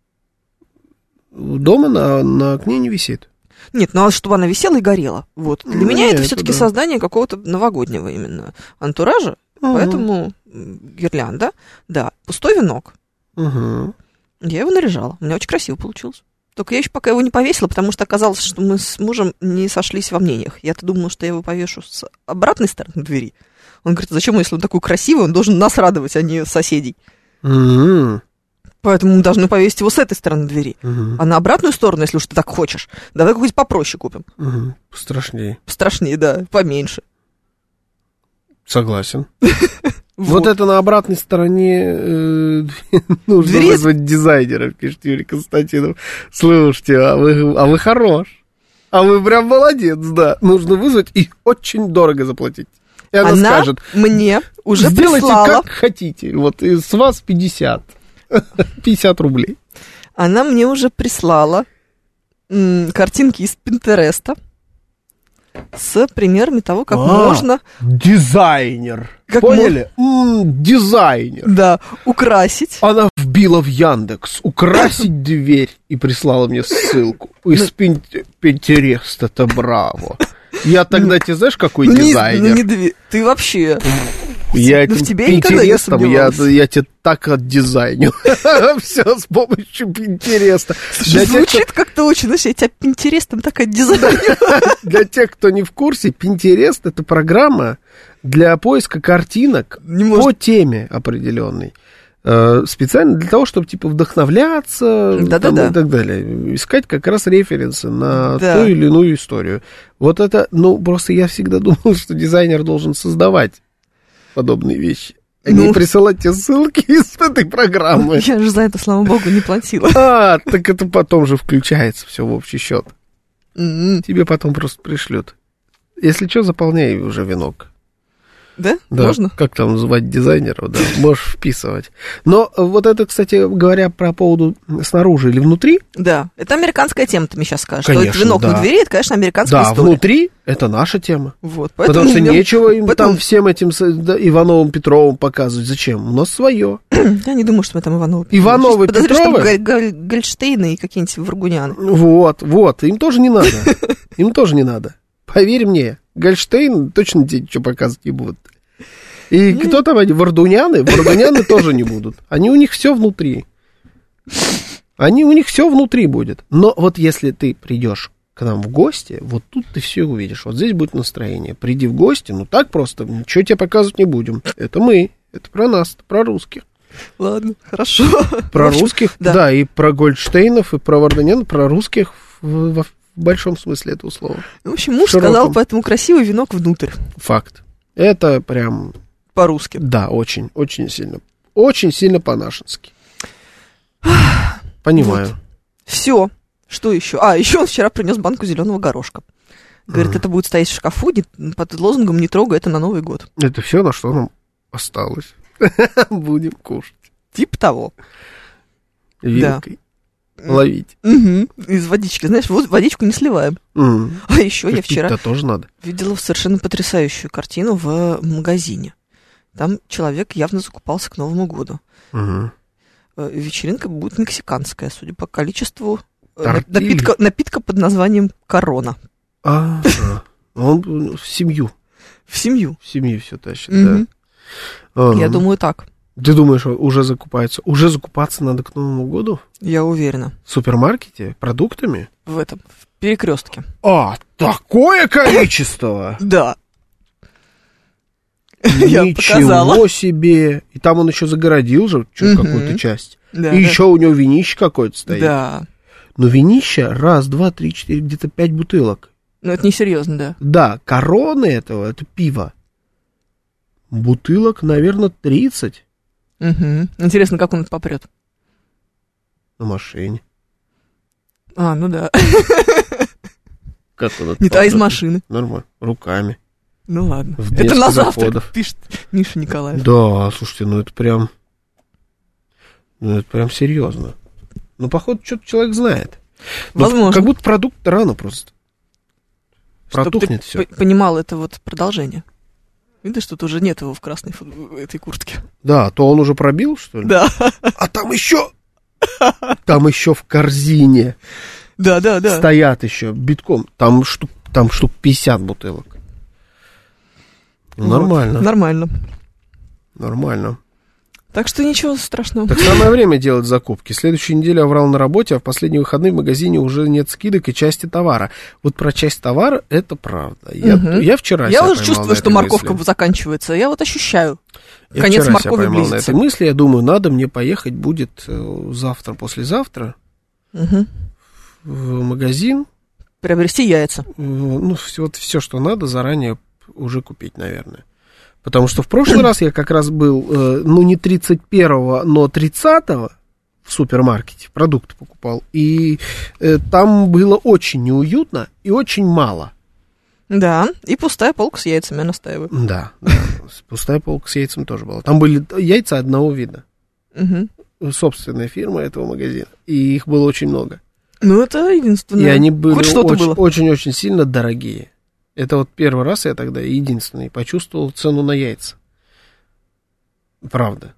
Дома на окне не висит. Нет, ну, чтобы она висела и горела. Вот. Для меня это все-таки создание какого-то новогоднего именно антуража. Поэтому гирлянда, да, пустой венок. Я его наряжала. У меня очень красиво получилось. Только я еще пока его не повесила, потому что оказалось, что мы с мужем не сошлись во мнениях. Я-то думала, что я его повешу с обратной стороны двери. Он говорит, зачем, если он такой красивый, он должен нас радовать, а не соседей. Поэтому мы должны повесить его с этой стороны двери. А на обратную сторону, если уж ты так хочешь, давай какой-нибудь попроще купим. Пострашнее. Пострашнее, да, поменьше. Согласен. Вот это на обратной стороне нужно вызвать дизайнера, пишет Юрий Константинов. Слушайте, а вы хорош. А вы прям молодец, да. Нужно вызвать и очень дорого заплатить. И она скажет, мне уже сделайте прислала. как хотите. Вот и с вас 50 рублей. Она мне уже прислала картинки из Пинтереста с примерами того, как можно... Дизайнер. Как поняли? Дизайнер. Да, украсить. Она в вбила в Яндекс «украсить дверь» и прислала мне ссылку. Из Пинтереста-то браво. Я тогда, ты знаешь, какой дизайнер? Ты вообще... Я в этим тебе никогда не Пинтерестом, я тебе так отдизайню. Все с помощью Пинтереста. Звучит как-то очень, знаешь, я тебя Пинтерестом так отдизайню. Для тех, кто не в курсе, Пинтерест — это программа для поиска картинок по теме определенной. Специально для того, чтобы, типа, вдохновляться и так далее. Искать как раз референсы на ту или иную историю. Вот это, просто я всегда думал, что дизайнер должен создавать подобные вещи. Не присылать тебе ссылки из этой программы. Я же за это, слава богу, не платила. Так это потом же включается все в общий счет. Тебе потом просто пришлют. Если что, заполняй уже венок. Да? Можно? Как там называть дизайнеров, да, можешь вписывать. Но вот это, кстати говоря, про поводу снаружи или внутри. Да, это американская тема, ты мне сейчас скажешь. Конечно, что венок на двери, это, конечно, американская история. Да, внутри это наша тема. Вот, потому что нечего им там всем этим Ивановым, Петровым показывать. Зачем? У нас свое. Я не думаю, что мы там Ивановы, Петровы. Гольштейны и какие-нибудь Варгуняны. Вот, им тоже не надо. Им тоже не надо. Поверь мне. Гольштейн точно тебе что показывать не будут. И кто там они? Вардуняны? Вардуняны тоже не будут. Они у них все внутри. У них все внутри будет. Но вот если ты придешь к нам в гости, вот тут ты все увидишь. Вот здесь будет настроение. Приди в гости, так просто, ничего тебе показывать не будем. Это мы, это про нас, это про русских. Ладно, хорошо. Про русских, да, и про Гольштейнов, и про Вардунян, про русских в большом смысле этого слова. В общем, муж сказал, поэтому красивый венок внутрь. Факт. Это прям... По-русски. Да, очень, очень сильно. Очень сильно по-нашенски. Понимаю. Вот. Все. Что еще? Еще он вчера принес банку зеленого горошка. Говорит, это будет стоять в шкафу под лозунгом «Не трогай это на Новый год». Это все, на что нам осталось. Будем кушать. Типа того. Вилкой. Ловить. Из водички. Знаешь, вот водичку не сливаем. А еще я вчера тоже надо. видела совершенно потрясающую картину в магазине. Там человек явно закупался к Новому году. Вечеринка будет мексиканская, судя по количеству напитка под названием «Корона». Он в семью. В семью? В семью все тащит, да. Я думаю, так. Ты думаешь, уже закупается? Уже закупаться надо к Новому году? Я уверена. В супермаркете? Продуктами? В перекрестке. Такое количество? Да. Ничего себе! И там он еще загородил же какую-то часть. И еще у него винище какое-то стоит. Да. Но винище 1, 2, 3, 4, где-то 5 бутылок. Ну, это несерьезно, да. Да, короны этого, это пиво. Бутылок, наверное, 30. Интересно, как он это попрет? На машине. Ну да. Как он это не та из машины. Нормально, руками. Ну ладно. Это на завтрак, пишет Миша Николаев. Да, слушайте, это прям серьезно. Походу, что-то человек знает. Возможно. Как будто продукт рано просто. Протухнет все. Ты понимал, это вот продолжение. Видишь, что тут уже нет его в красной этой куртке. Да, то он уже пробил, что ли? Да. А там еще в корзине. Да. Стоят еще битком. Там штук 50 бутылок. Нормально. Нормально. Так что ничего страшного. Так самое время делать закупки. Следующую неделю оврал на работе, а в последние выходные в магазине уже нет скидок и части товара. Вот про часть товара это правда. Я вчера Я уже чувствую, что морковка заканчивается. Я вот ощущаю. Конец моркови близится. На этой мысли, я думаю, надо мне поехать будет завтра, послезавтра в магазин. Приобрести яйца. Вот все, что надо, заранее уже купить, наверное. Потому что в прошлый раз я как раз был, не 31-го, но 30-го в супермаркете продукты покупал. И там было очень неуютно и очень мало. Да, и пустая полка с яйцами, я настаиваю. Да, пустая полка с яйцами тоже была. Там были яйца одного вида. Собственная фирма этого магазина. И их было очень много. Это единственное. И они были очень-очень сильно дорогие. Это вот первый раз я тогда единственный почувствовал цену на яйца. Правда.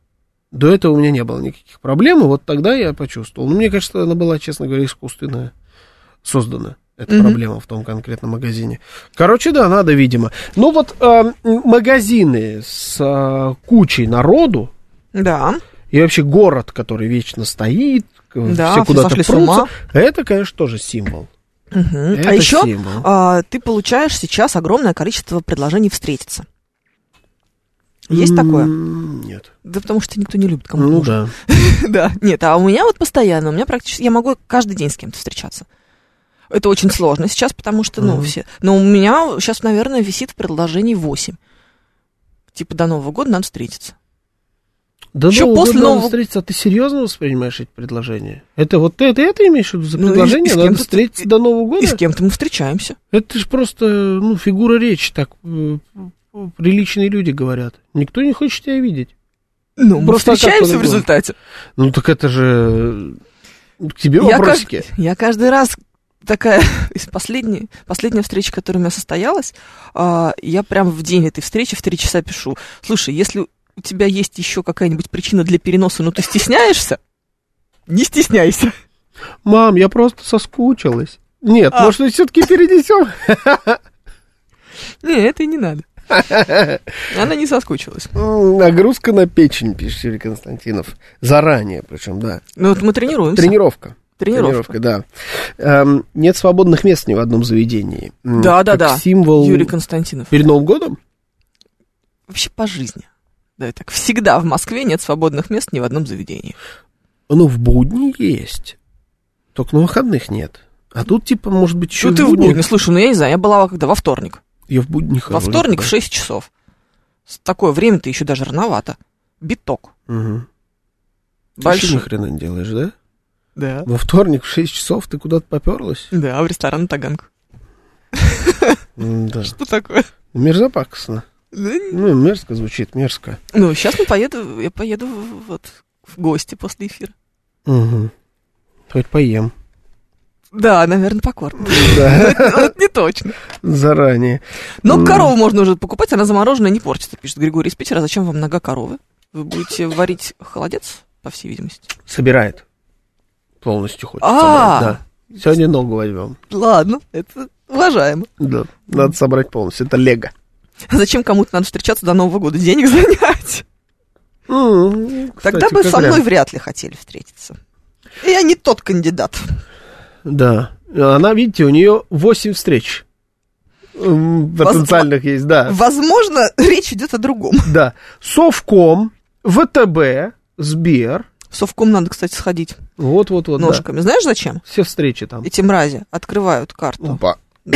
До этого у меня не было никаких проблем, и вот тогда я почувствовал. Ну, мне кажется, она была, честно говоря, искусственно создана. Эта проблема в том конкретном магазине. Короче, да, надо, видимо. Ну, вот магазины с кучей народу. Да. И вообще город, который вечно стоит, да, все куда-то прутся. ума. Это, конечно, тоже символ. А еще ты получаешь сейчас огромное количество предложений встретиться. Есть такое? Нет. Да потому что никто не любит, кому Ну нужно. да. Да, нет, а у меня вот постоянно, у меня практически, я могу каждый день с кем-то встречаться. Это очень сложно сейчас, потому что, ну, все... Но у меня сейчас, наверное, висит в предложении 8. Типа до Нового года надо встретиться. Да еще Нового после года Нового... надо встретиться, а ты серьезно воспринимаешь эти предложения? Это вот это имеешь в виду за предложение? Ну, надо встретиться до Нового года? И с кем-то мы встречаемся. Это же просто, ну, фигура речи, так приличные люди говорят. Никто не хочет тебя видеть. Ну, мы встречаемся в результате. Ну, так это же к тебе вопросики. Я каждый раз такая, из последняя встреча, которая у меня состоялась, я прям в день этой встречи в 3 часа пишу: слушай, если у тебя есть еще какая-нибудь причина для переноса, но ты стесняешься, не стесняйся. Мам, я просто соскучилась. Нет, может, мы все-таки перенесем? Не, это и не надо. Она не соскучилась. Нагрузка на печень, пишет Юрий Константинов. Заранее, причем, да. Ну, вот мы тренируемся. Тренировка, да. Нет свободных мест ни в одном заведении. Да. Символ Юрий Константинов. Перед Новым годом? Вообще по жизни. Да, так всегда в Москве нет свободных мест ни в одном заведении. Ну, в будни есть. Только на выходных нет. А тут, типа, может быть, еще ну, ты в будни. Слушай, ну, я не знаю, я была когда во вторник. Я в будни хожу. Во вторник в 6 часов. Такое время-то еще даже рановато. Биток. Угу. Большой. Ты ни хрена не делаешь, да? Да. Во вторник в 6 часов ты куда-то поперлась? Да, в ресторан Таганку. Да. Что такое? Мерзопакостно. Ну, мерзко звучит, мерзко. Ну, сейчас я поеду вот в гости после эфира. Угу. Хоть поем. Да, наверное, покорм. Да. Это не точно. Заранее. Но корову можно уже покупать, она замороженная, не портится, пишет Григорий из Питера. Зачем вам нога коровы? Вы будете варить холодец, по всей видимости? Собирает. Полностью хочет собрать, да. Сегодня ногу возьмем. Ладно, это уважаемо. Да, надо собрать полностью, это лего. Зачем кому-то надо встречаться до Нового года? Денег занять. Кстати, тогда бы со мной вряд ли хотели встретиться. Я не тот кандидат. Да. Она, видите, у нее 8 встреч потенциальных есть, да. Возможно, речь идет о другом. Да. Совком, ВТБ, Сбер. В Совком надо, кстати, сходить. Вот. Ножками. Да. Знаешь, зачем? Все встречи там. Эти мрази открывают карту. Опа. Да.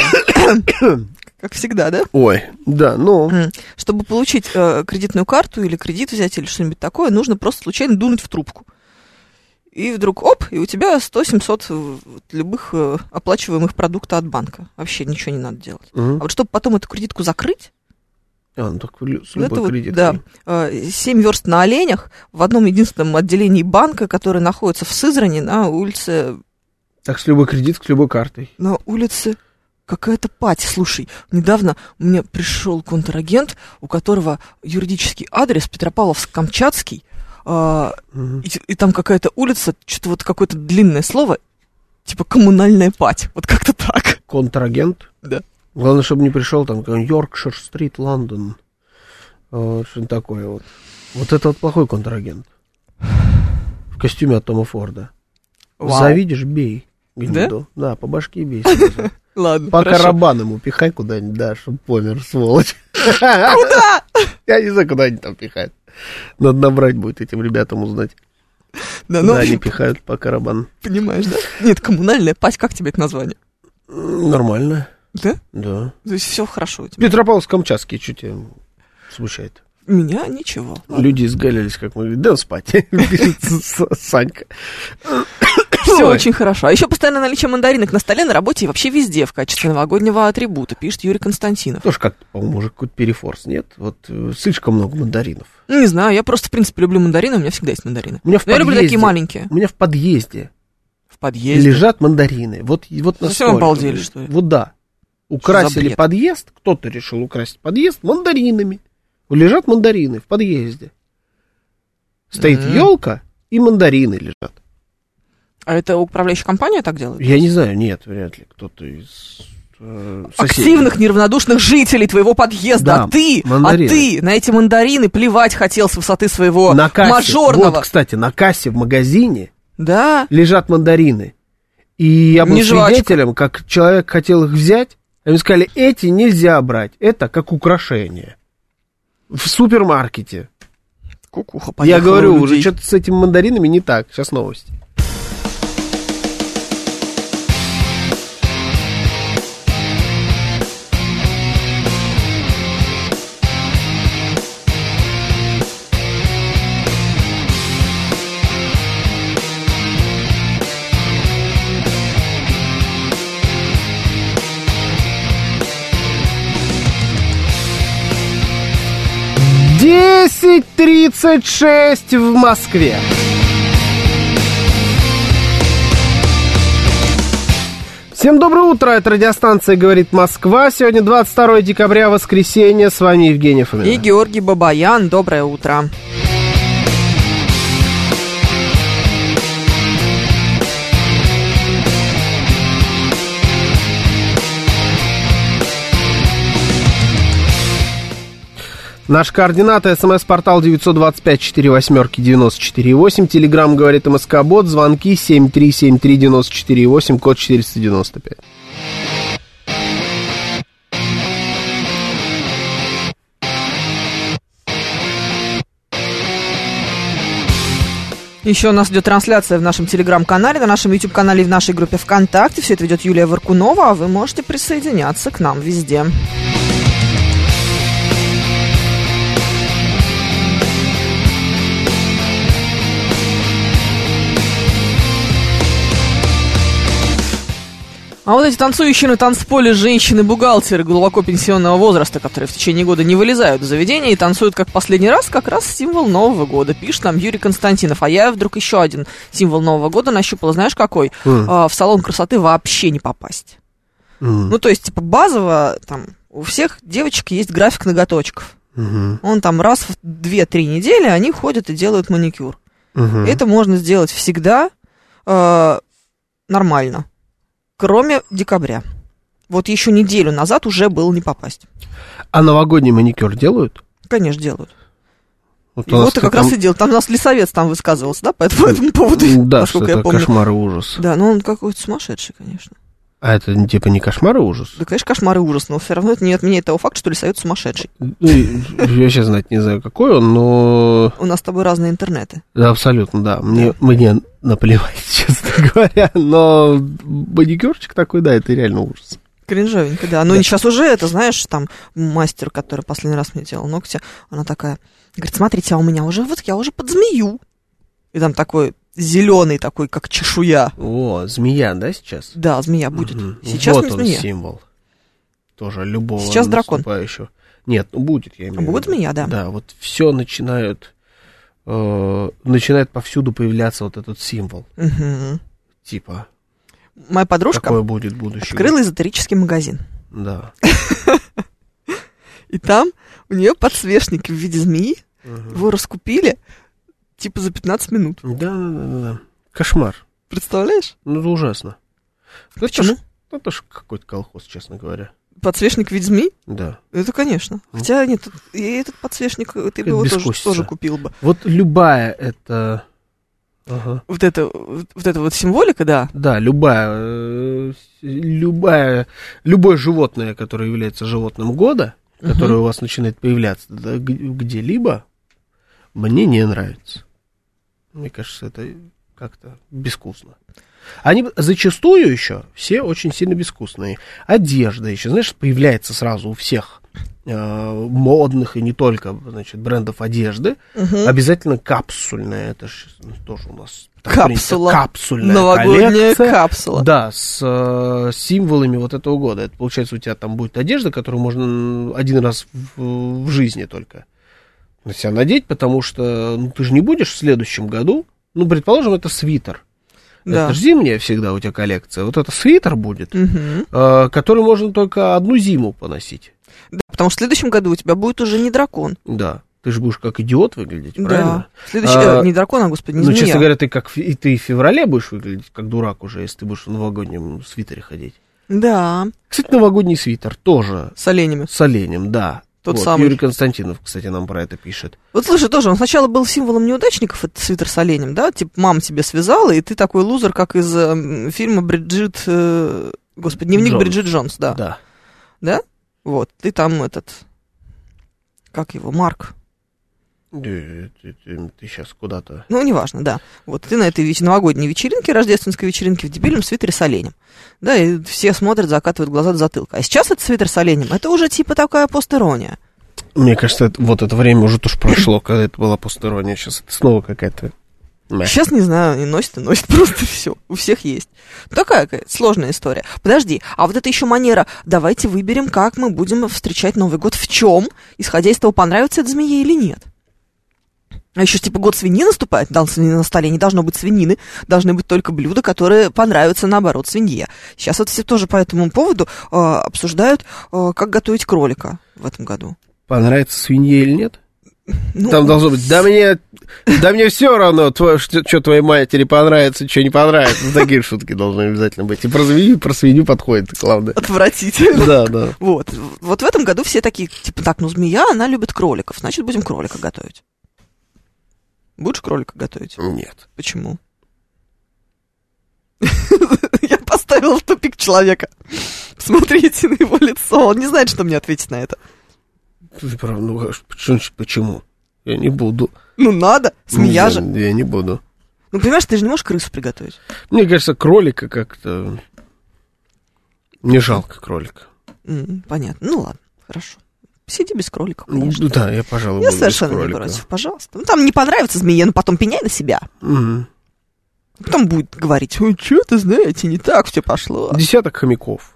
Как всегда, да? Ой, да, ну. Чтобы получить кредитную карту или кредит взять или что-нибудь такое, нужно просто случайно дунуть в трубку. И вдруг, оп, и у тебя 100-700 любых оплачиваемых продуктов от банка. Вообще ничего не надо делать. А вот чтобы потом эту кредитку закрыть, ну, так с любой кредиткой. Да, 7 верст на оленях в одном единственном отделении банка, который находится в Сызрани на улице... Так с любой кредиткой, с любой картой. На улице... Какая-то пати. Слушай, недавно мне пришел контрагент, у которого юридический адрес Петропавловск-Камчатский, и там какая-то улица, что-то вот какое-то длинное слово, типа коммунальная пать. Вот как-то так. Контрагент? Да. Главное, чтобы не пришел там Йоркшир-стрит, Лондон. Что-нибудь такое вот. Вот это вот плохой контрагент. В костюме от Тома Форда. Вау. Завидишь, бей. Гнеду. Да, по башке бей. Ладно, по карабану ему пихай куда-нибудь, да, чтобы помер, сволочь. Куда? Я не знаю, куда они там пихают. Надо набрать будет этим ребятам узнать. Да, они пихают по карабану. Понимаешь, да? Нет, коммунальная пасть, как тебе это название? Нормально. Да? Да. То есть все хорошо у тебя. Петропавловск-Камчатский, что тебя смущает? Меня ничего. Люди изгалялись, как мы говорим, да спать, пишет Санька. Все очень хорошо. А еще постоянное наличие мандаринок на столе, на работе и вообще везде в качестве новогоднего атрибута, пишет Юрий Константинов. Тоже как-то, по-моему, уже какой-то перефорс, нет? Вот слишком много мандаринов. Не знаю, я просто, в принципе, люблю мандарины, у меня всегда есть мандарины. У меня в подъезде, я люблю такие маленькие. У меня в подъезде. В подъезде? Лежат мандарины. Вот совсем обалдели, что ли? Вот да. Украсили подъезд, кто-то решил украсить подъезд мандаринами. Лежат мандарины в подъезде. Стоит елка и мандарины лежат. А это управляющая компания так делает? Я не знаю, нет, вряд ли кто-то из соседей. Активных, неравнодушных жителей твоего подъезда. Да, а ты на эти мандарины плевать хотел с высоты своего на кассе, мажорного. Вот, кстати, на кассе в магазине лежат мандарины. И я был свидетелем, как человек хотел их взять, а ему сказали, эти нельзя брать, это как украшение. В супермаркете. Кукуха поехала. Я говорю, уже что-то с этими мандаринами не так. Сейчас новости. Десять 10:36 в Москве. Всем доброе утро, это радиостанция «Говорит Москва». Сегодня 22 декабря, воскресенье. С вами Евгений Фомин. И Георгий Бабаян. Доброе утро. Наши координаты: СМС-портал 925-48-94-8, Телеграм «Говорит МСК-бот», звонки 7373-94-8, код 495. Еще у нас идет трансляция в нашем Телеграм-канале, на нашем YouTube-канале и в нашей группе ВКонтакте. Все это ведет Юлия Варкунова, а вы можете присоединяться к нам везде. А вот эти танцующие на танцполе женщины-бухгалтеры глубоко пенсионного возраста, которые в течение года не вылезают из заведения и танцуют как последний раз, как раз символ Нового года, пишет нам Юрий Константинов. А я вдруг еще один символ Нового года нащупала, знаешь какой? В салон красоты вообще не попасть. Ну, то есть, типа, базово, там, у всех девочек есть график ноготочков. Он там раз в 2-3 недели они ходят и делают маникюр. Это можно сделать всегда нормально. Кроме декабря. Вот еще неделю назад уже было не попасть. А новогодний маникюр делают? Конечно, делают. Вот ты как раз и делал. Там у нас лесовец там высказывался, да, по этому поводу? Да, что это кошмар и ужас. Да, но он какой-то сумасшедший, конечно. А это типа не кошмар и ужас? Да, конечно, кошмар и ужас, но все равно это не отменяет того факта, что лесовец сумасшедший. Я сейчас знать не знаю, какой он, но... У нас с тобой разные интернеты. Да, абсолютно, да. Мне наплевать, честно говоря, но маникюрчик такой, да, это реально ужас. Кринжовенько, да. Ну, сейчас уже это, знаешь, там мастер, который последний раз мне делал ногти, она такая, говорит, смотрите, а у меня уже, вот я уже под змею. И там такой зеленый такой, как чешуя. О, змея, да, сейчас? Да, змея будет. Сейчас вот не он змея. Символ. Тоже любого сейчас дракон. Наступающего. Нет, будет, я имею в виду. Будет змея, да. Да, вот все начинает повсюду появляться вот этот символ. Типа. Моя подружка какое будет будущее? Открыла эзотерический магазин. Да. И там у нее подсвечник в виде змеи. Его раскупили типа за 15 минут. Да. Кошмар. Представляешь? Ну, это ужасно. Почему? Это ж какой-то колхоз, честно говоря. Подсвечник в виде змеи? Да. Это, конечно. Хотя нет, и этот подсвечник, ты бы его тоже купил бы. Вот любая это... Вот эта вот символика, да? Да, любое животное, которое является животным года, которое у вас начинает появляться где-либо, мне не нравится. Мне кажется, это как-то безвкусно. Они зачастую еще все очень сильно безвкусные. Одежда еще, знаешь, появляется сразу у всех модных и не только, значит, брендов одежды. Обязательно капсульная. Это же тоже у нас капсульная новогодняя коллекция. Капсула. Да, с символами вот этого года. Это получается, у тебя там будет одежда, которую можно один раз в жизни только на себя надеть, потому что ты же не будешь в следующем году. Ну, предположим, это свитер. Да. Это же зимняя всегда у тебя коллекция. Вот это свитер будет, который можно только одну зиму поносить. Да, потому что в следующем году у тебя будет уже не дракон. Да. Ты же будешь как идиот выглядеть, Да. правильно? Следующий, не дракон, а, господи, не Ну, змея. честно говоря, ты в феврале будешь выглядеть как дурак уже, если ты будешь в новогоднем свитере ходить. Да, Кстати, новогодний свитер тоже с оленями. с оленем, да. Тот Вот, самый. Юрий Константинов, кстати, нам про это пишет. Вот слушай, тоже, он сначала был символом неудачников, этот свитер с оленем, да? Типа, мама тебе связала, и ты такой лузер, как из фильма Бриджит... господи, дневник Джонс. Бриджит Джонс, да. Да. Да? Вот, ты там как его, Марк. Ты сейчас куда-то... Ну, неважно, да. Вот ты на этой новогодней вечеринке, рождественской вечеринке в дебильном свитере с оленем. Да, и все смотрят, закатывают глаза до затылка. А сейчас этот свитер с оленем, это уже типа такая постерония. Мне кажется, это время уже тоже прошло, когда это была постерония. Сейчас это снова какая-то... Сейчас, не знаю, и носит просто все. У всех есть. Такая сложная история. Подожди, а вот это еще манера. Давайте выберем, как мы будем встречать Новый год. В чем? Исходя из того, понравится это змее или нет. А еще типа год свиньи наступает, на столе не должно быть свинины, должны быть только блюда, которые понравятся, наоборот, свинье. Сейчас вот все тоже по этому поводу обсуждают, как готовить кролика в этом году. Понравится свинье или нет? Ну, Там должно быть, да мне все равно, что твоей матери понравится, что не понравится. Такие шутки должны обязательно быть. И про свинью подходит, главное. Отвратительно. Да. Вот в этом году все такие, типа, так, змея, она любит кроликов, значит, будем кролика готовить. Будешь кролика готовить? Нет. Почему? Я поставила в тупик человека. Посмотрите на его лицо. Он не знает, что мне ответить на это. Почему? Я не буду. Ну, надо. Змея же. Я не буду. Ну, понимаешь, ты же не можешь крысу приготовить. Мне кажется, кролика как-то... Мне жалко кролика. Понятно. Ну, ладно. Хорошо. Сиди без кролика, конечно. Да, я, пожалуй, Я буду совершенно без не кролика. против. Пожалуйста. Ну, там не понравится змее, но потом пеняй на себя. Угу. Потом будет говорить, ой, что-то, знаете, не так все пошло. Десяток хомяков.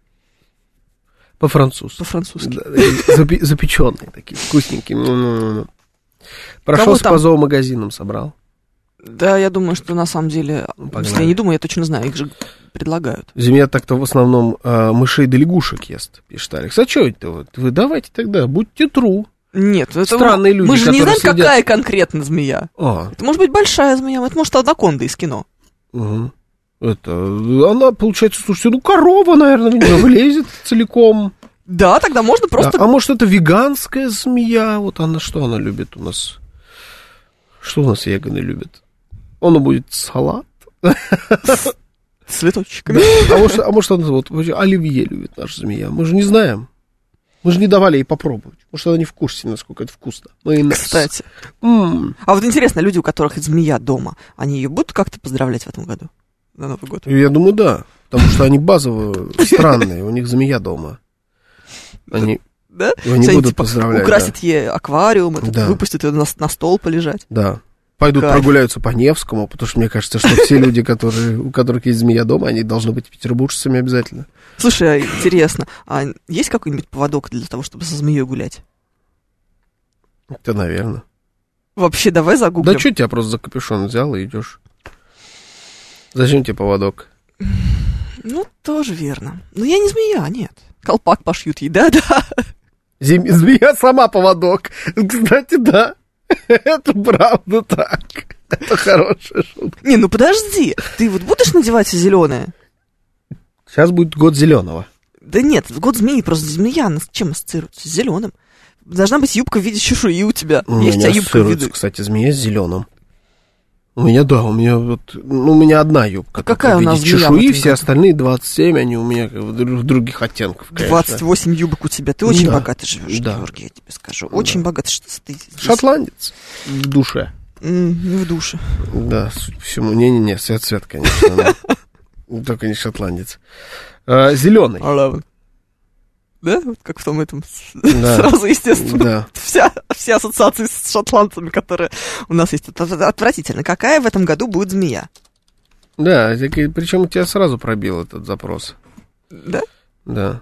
По-французски. По-французски. Да, запеченные такие, вкусненькие. Прошелся там? по зоомагазинам, собрал. Да, я думаю, что на самом деле... Погнали. Я не думаю, я точно знаю, их же предлагают. Змея так-то в основном мышей да лягушек ест, пишет Алекс. А что это вот? Вы давайте тогда, будьте true. Нет, это Странные люди, мы же не которые знаем, следят. какая конкретно змея. Это может быть большая змея, это может анаконда из кино. Угу. Она, получается, слушайте, корова, наверное, в нее влезет целиком. Да, тогда можно просто... Да. А может, это веганская змея? Вот она, что она любит у нас? Что у нас веганы любят? Он будет салат. С цветочками. Да. А может, она вот оливье любит наша змея. Мы же не знаем. Мы же не давали ей попробовать. Может, она не в курсе, насколько это вкусно. Кстати. А вот интересно, люди, у которых змея дома, они ее будут как-то поздравлять в этом году? На Новый год? Я думаю, да. Потому что они базово странные. У них змея дома. Они будут поздравлять. Украсят ей аквариум, Да. выпустят ее на стол полежать. Да. Пойдут прогуляются по Невскому, потому что мне кажется, что все люди, у которых есть змея дома, они должны быть петербуржцами обязательно. Слушай, интересно, а есть какой-нибудь поводок для того, чтобы со змеей гулять? Это, наверное. Вообще, давай загуглим. Да что тебя просто за капюшон взял и идешь? Зачем тебе поводок? Ну, тоже верно. Но я не змея, нет. Колпак пошьют ей, да. Змея сама поводок. Кстати, да. Это правда так. Это хорошая шутка. Не, ну подожди. Ты вот будешь надевать зеленое? Сейчас будет год зеленого. Да нет, год змеи, просто змея, она с чем ассоциируется? С зеленым. Должна быть юбка в виде чешуи у тебя. Есть у тебя юбка в виде... кстати, змея с зеленым. У меня одна юбка. Какая у нас в виде чешуи, все остальные 27, они у меня в других оттенков, конечно. 28 юбок у тебя. Ты очень богато живешь, да. Георгий, я тебе скажу. Очень богато. Что ты здесь? Шотландец в душе. Не в душе. Да, судя по всему. Не-не-не, свет, конечно. Только не шотландец. Зеленый. Да? Вот как в том этом. Сразу, естественно. Да. Все ассоциации с шотландцами, которые у нас есть. Это отвратительно. Какая в этом году будет змея? Да, причем у тебя сразу пробил этот запрос. Да? Да.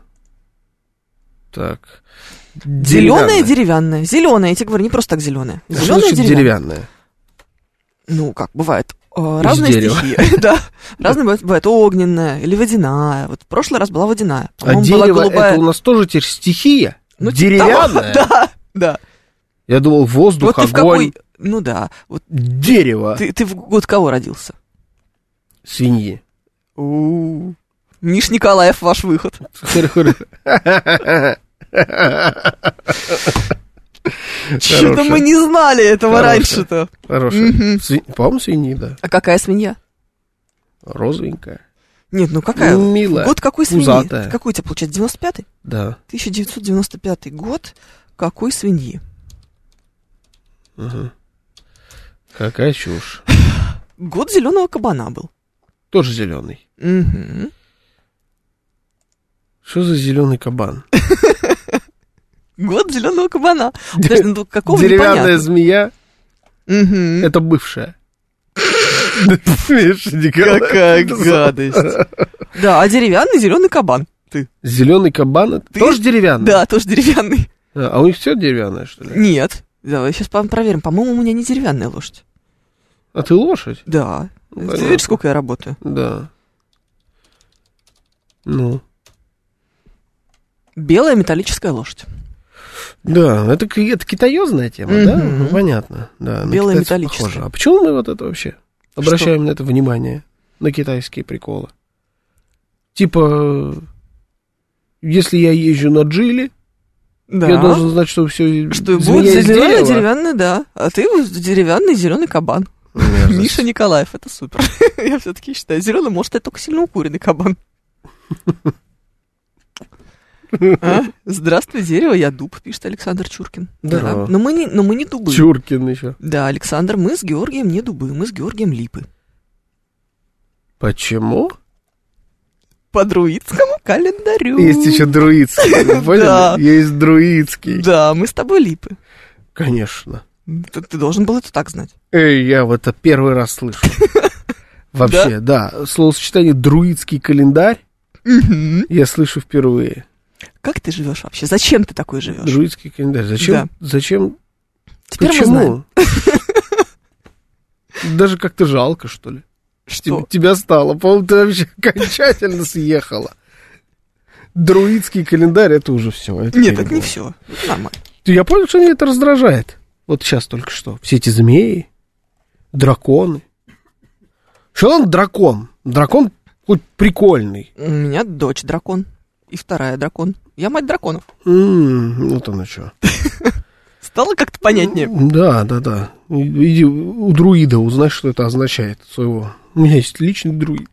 Так. Зеленая, деревянная. Зеленая, я тебе говорю, не просто так зеленая. Что значит деревянная? Ну, как бывает. Разные стихии. Да. Разные бывают. Огненная или водяная. Вот в прошлый раз была водяная. А дерево это у нас тоже теперь стихия? Ну, деревянная? Да. Я думал, воздух, Вот ты в огонь, какой... Ну да. Вот дерево, ты в год кого родился? свиньи. Миш Николаев, ваш выход. Что-то мы не знали этого раньше-то. Хорошая. По-моему, свиньи, да. А какая свинья? Розовенькая. Нет, ну какая? Милая. Год какой свиньи? Пузатая. Какой у тебя получается? 95-й? Да. 1995 год. Какой свиньи? Угу. Какая чушь. Год зеленого кабана был. Тоже зеленый. Угу. Что за зеленый кабан? Год зеленого кабана. Подожди, ну какого Деревянная непонятно. змея. Мгм. Это бывшая. Миша Николаев. Какая гадость. Да, а деревянный зеленый кабан. Ты. Зеленый кабан это тоже деревянный? Да, тоже деревянный. А у них все деревянное, что ли? Нет. Давай сейчас проверим. По-моему, у меня не деревянная лошадь. А ты лошадь? Да. Ну, Ты понятно. видишь, сколько я работаю? Да. Ну. Белая металлическая лошадь. Да, это китаёзная тема, да? Мгм. Ну, понятно. Да, на Белая китайцев металлическая. похоже. А почему мы вот это вообще обращаем на это внимание? На китайские приколы. Типа, если я езжу на Джили, Да. я должен знать, что все Что будет деревянный, да. А ты деревянный зеленый кабан. Миша Николаев, это супер. Я все-таки считаю, зеленый, может, это только сильно укуренный кабан. А? Здравствуй, дерево, я дуб, пишет Александр Чуркин. Здорово. Да. Но мы не дубы. Чуркин еще. Да, Александр, мы с Георгием не дубы, мы с Георгием липы. Почему? По друидскому календарю. Есть еще друидский, вы поняли? Да. Есть друидский. Да, мы с тобой липы. Конечно. Ты должен был это так знать. Я вот это первый раз слышу. Вообще, да. Словосочетание «друидский календарь» я слышу впервые. Как ты живешь вообще? Зачем ты такой живешь? Друидский календарь. Зачем? Да. Зачем? Теперь мы Почему? знаем. Даже как-то жалко, что ли. Что? Тебя стало. По-моему, ты вообще окончательно съехала. Друидский календарь, это уже все. Нет, это не все. Нормально. Я понял, что меня это раздражает. Вот сейчас только что. Все эти змеи, драконы. Что он дракон? Дракон хоть прикольный. У меня дочь дракон. И вторая дракон. Я мать драконов. Вот оно что. Стало как-то понятнее. Да. Иди у друида узнай, что это означает. Своего. У меня есть личный друид.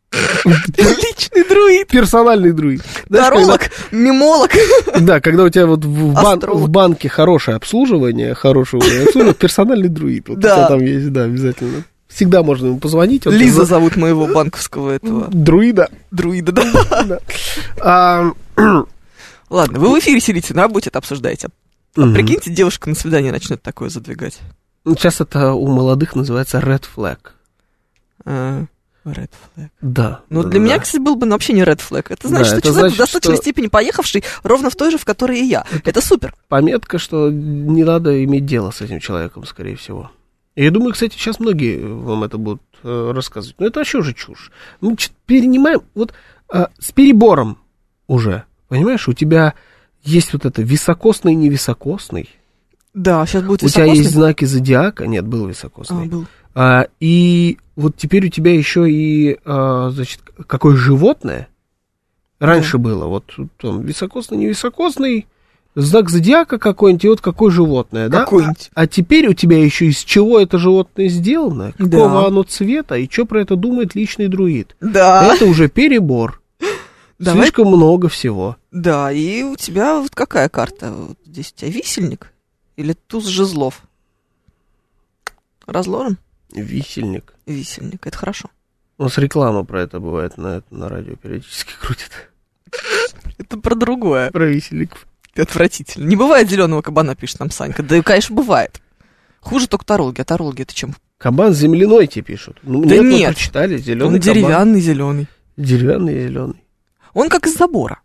Личный друид. Персональный друид. Знаешь, Таролог, мемолог. Да, когда у тебя вот в Астролог. банке хорошее обслуживание, персональный друид. Вот Да. это там есть, да, обязательно. Всегда можно ему позвонить. он Лиза тебе зовут моего банковского этого друида. друида, да. А, Ладно, вы в эфире сидите, на работе это обсуждаете. А прикиньте, девушка на свидание начнет такое задвигать. Сейчас это у молодых называется red flag. Red flag. Да. Ну, да, для да, меня, да. кстати, был бы вообще не red flag. Это значит, Да, что это человек значит, в достаточной что- степени поехавший ровно в той же, в которой и я. Это супер. Пометка, что не надо иметь дело с этим человеком, скорее всего. И я думаю, кстати, сейчас многие вам это будут рассказывать. Но это вообще уже чушь. Мы перенимаем, вот с перебором уже, понимаешь, у тебя есть вот это високосный и невисокосный. Да, сейчас будет У тебя високосный. есть знаки зодиака, нет, был високосный. Был. И вот теперь у тебя еще и, значит, какое животное раньше было, вот там високосный, невисокосный, знак зодиака какой-нибудь, и вот какое животное, да? Какое-нибудь. А теперь у тебя еще из чего это животное сделано, какого Да. оно цвета, и что про это думает личный друид. Да. Это уже перебор. Давай. Слишком много всего. Да, и у тебя вот какая карта? Вот здесь у тебя висельник или туз жезлов? Разложим? Висельник. Висельник, это хорошо. У нас реклама про это бывает на радио периодически крутит. Это про другое. Про висельников. Ты отвратительно. Не бывает зеленого кабана, пишет нам Санька. Да и, конечно, бывает. Хуже только тарологи. А тарологи это чем? Кабан земляной тебе пишут. Ну, Да мы нет. прочитали, зеленый Он деревянный, зеленый. Деревянный зеленый. Он как из забора.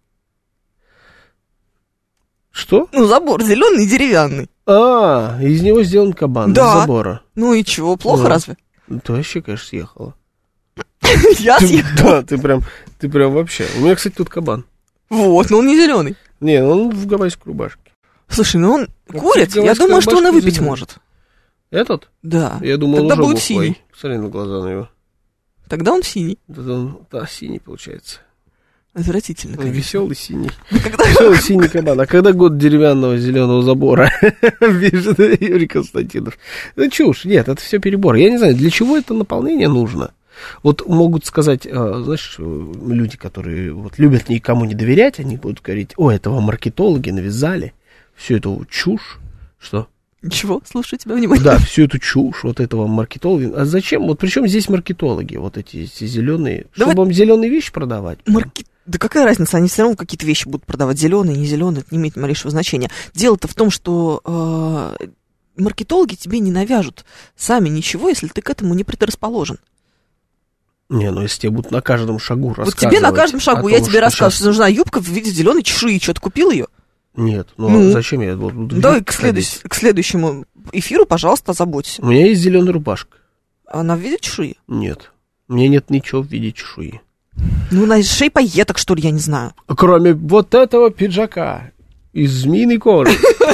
Что? Ну, забор зеленый и деревянный. Из него сделан кабан, Да. из забора. Ну и чего, плохо Да. разве? Ты вообще, конечно, съехала. Я съехала. Да, ты прям вообще. У меня, кстати, тут кабан. Вот, но он не зеленый. Не, он в гавайской рубашке. Слушай, ну он Ну, курит, кстати, я думаю, что он и башку выпить зеленую. может. Этот? Да. Я думал, Тогда он уже будет бухой. синий. Посмотри на глаза на его. Тогда он синий. Да, синий получается. Отвратительно, конечно. Веселый синий. Когда... Веселый синий кабан. А когда год деревянного зеленого забора? Пишет Юрий Константинов. Ну, чушь. Нет, это все перебор. Я не знаю, для чего это наполнение нужно. Вот могут сказать, знаешь, люди, которые вот любят никому не доверять, они будут говорить: о, это вам маркетологи навязали. Всю эту чушь. Что? Ничего, слушаю тебя внимательно. Да, всю эту чушь, вот этого маркетологи. А зачем? Вот причем здесь маркетологи, вот эти зеленые, чтобы вам зеленые вещи продавать? Да какая разница, они все равно какие-то вещи будут продавать, зеленые, не зеленые, это не имеет ни малейшего значения. Дело-то в том, что маркетологи тебе не навяжут сами ничего, если ты к этому не предрасположен. Не, ну если тебе будут на каждом шагу рассказывать. Вот тебе на каждом шагу, о я том, тебе рассказываю, сейчас... что нужна юбка в виде зеленой чешуи, что ты купил ее? Нет, ну зачем я буду? Давай к следующему эфиру, пожалуйста, озаботься. У меня есть зеленая рубашка. Она в виде чешуи? Нет, у меня нет ничего в виде чешуи. Ну, на шее пайеток, что ли, я не знаю. Кроме вот этого пиджака из змеиной кожи.